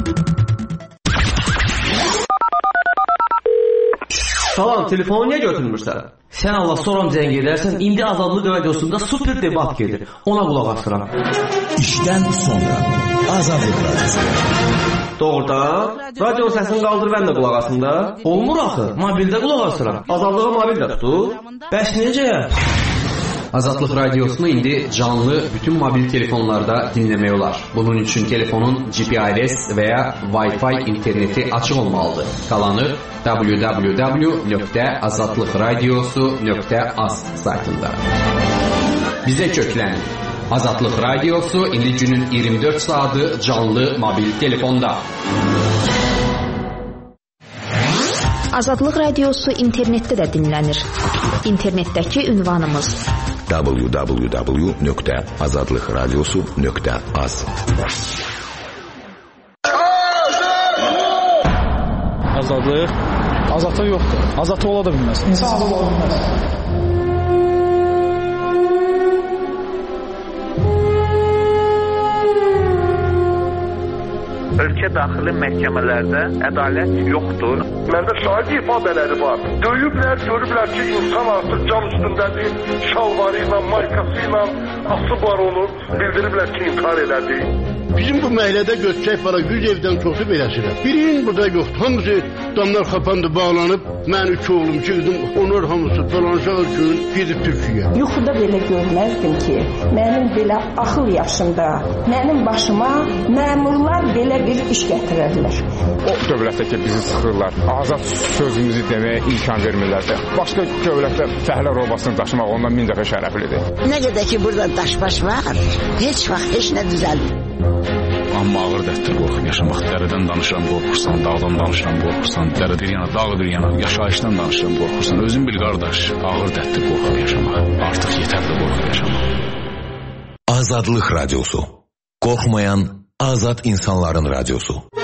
Salam, telefonu niyə götürmürsən? Sən Allah soram zəng edərsən, indi Azadlıq Radiosunda super debat gedir. Ona qulaq asıram. İşdən sonra Azadlıq Radiosu. Doğrudan, radio səsini qaldır, mən də qulaq asım da. Olmur axı, mobildə qulaq asıram. Azadlığı mobildə tutur. Bəs necə? Azadlıq Radiosunu indi canlı bütün mobil telefonlarda dinləmək olar. Bunun üçün telefonun G P R S və ya Wi-Fi interneti açıq olmalıdır. Qalanı w w w nöqtə azadlıq radiosu nöqtə az saytında. Bizə köklənin. Azadlıq Radiosu indi günün iyirmi dörd saatı canlı mobil telefonda. Azadlıq Radiosu internetdə də dinlənir. İnternetdəki ünvanımız w w w nöqtə azadlıq radiosu nöqtə az. Azadlıq azadlıq yoxdur. Azadlıq ola da bilməz. İnsan ola bilməz. ölkə daxili məhkəmələrdə ədalət yoxdur. Məndə şahid ifadələri var. Döyüblər, görüblər ki, insan artıq cam üstündədir, şalvarı ilə, maykası ilə asıblar onu, bildiriblər ki, intihar elədi. Bizim bu məhəllədə götürək para yüz evdən çoxu beləsirəm. Birinin burada yoxdur. Hamısı damlar xapandı, bağlanıb. Mən üç oğlum çıxdım. Onlar hamısı dolanacaq gün gedib Türkiyə. Yuxuda belə görməzdim ki, mənim belə axıl yaşında, mənim başıma məmurlar belə bir iş gətirərlər. O dövlətdə ki, bizi sıxırlar, azad sözümüzü deməyə imkan vermirlərsə, başqa dövlətdə fəhlə robasını daşımaq ondan min dəfə şərəflidir. Nə qədər ki, burada daşbaş var, heç vaxt heç nə düzəlmir. Amma ağır dərddə qorxub yaşamaq. Dərədən danışıram, qorxursan, dağdan danışıram, qorxursan, dərə bir yana, dağ bir yana, yaşayışdan danışıram, qorxursan. Özün bil qardaş, ağır dərddə qorxub yaşamaq. Artıq yetərli qorxub yaşamaq. Azadlıq Radyosu. Qorxmayan azad insanların radyosu.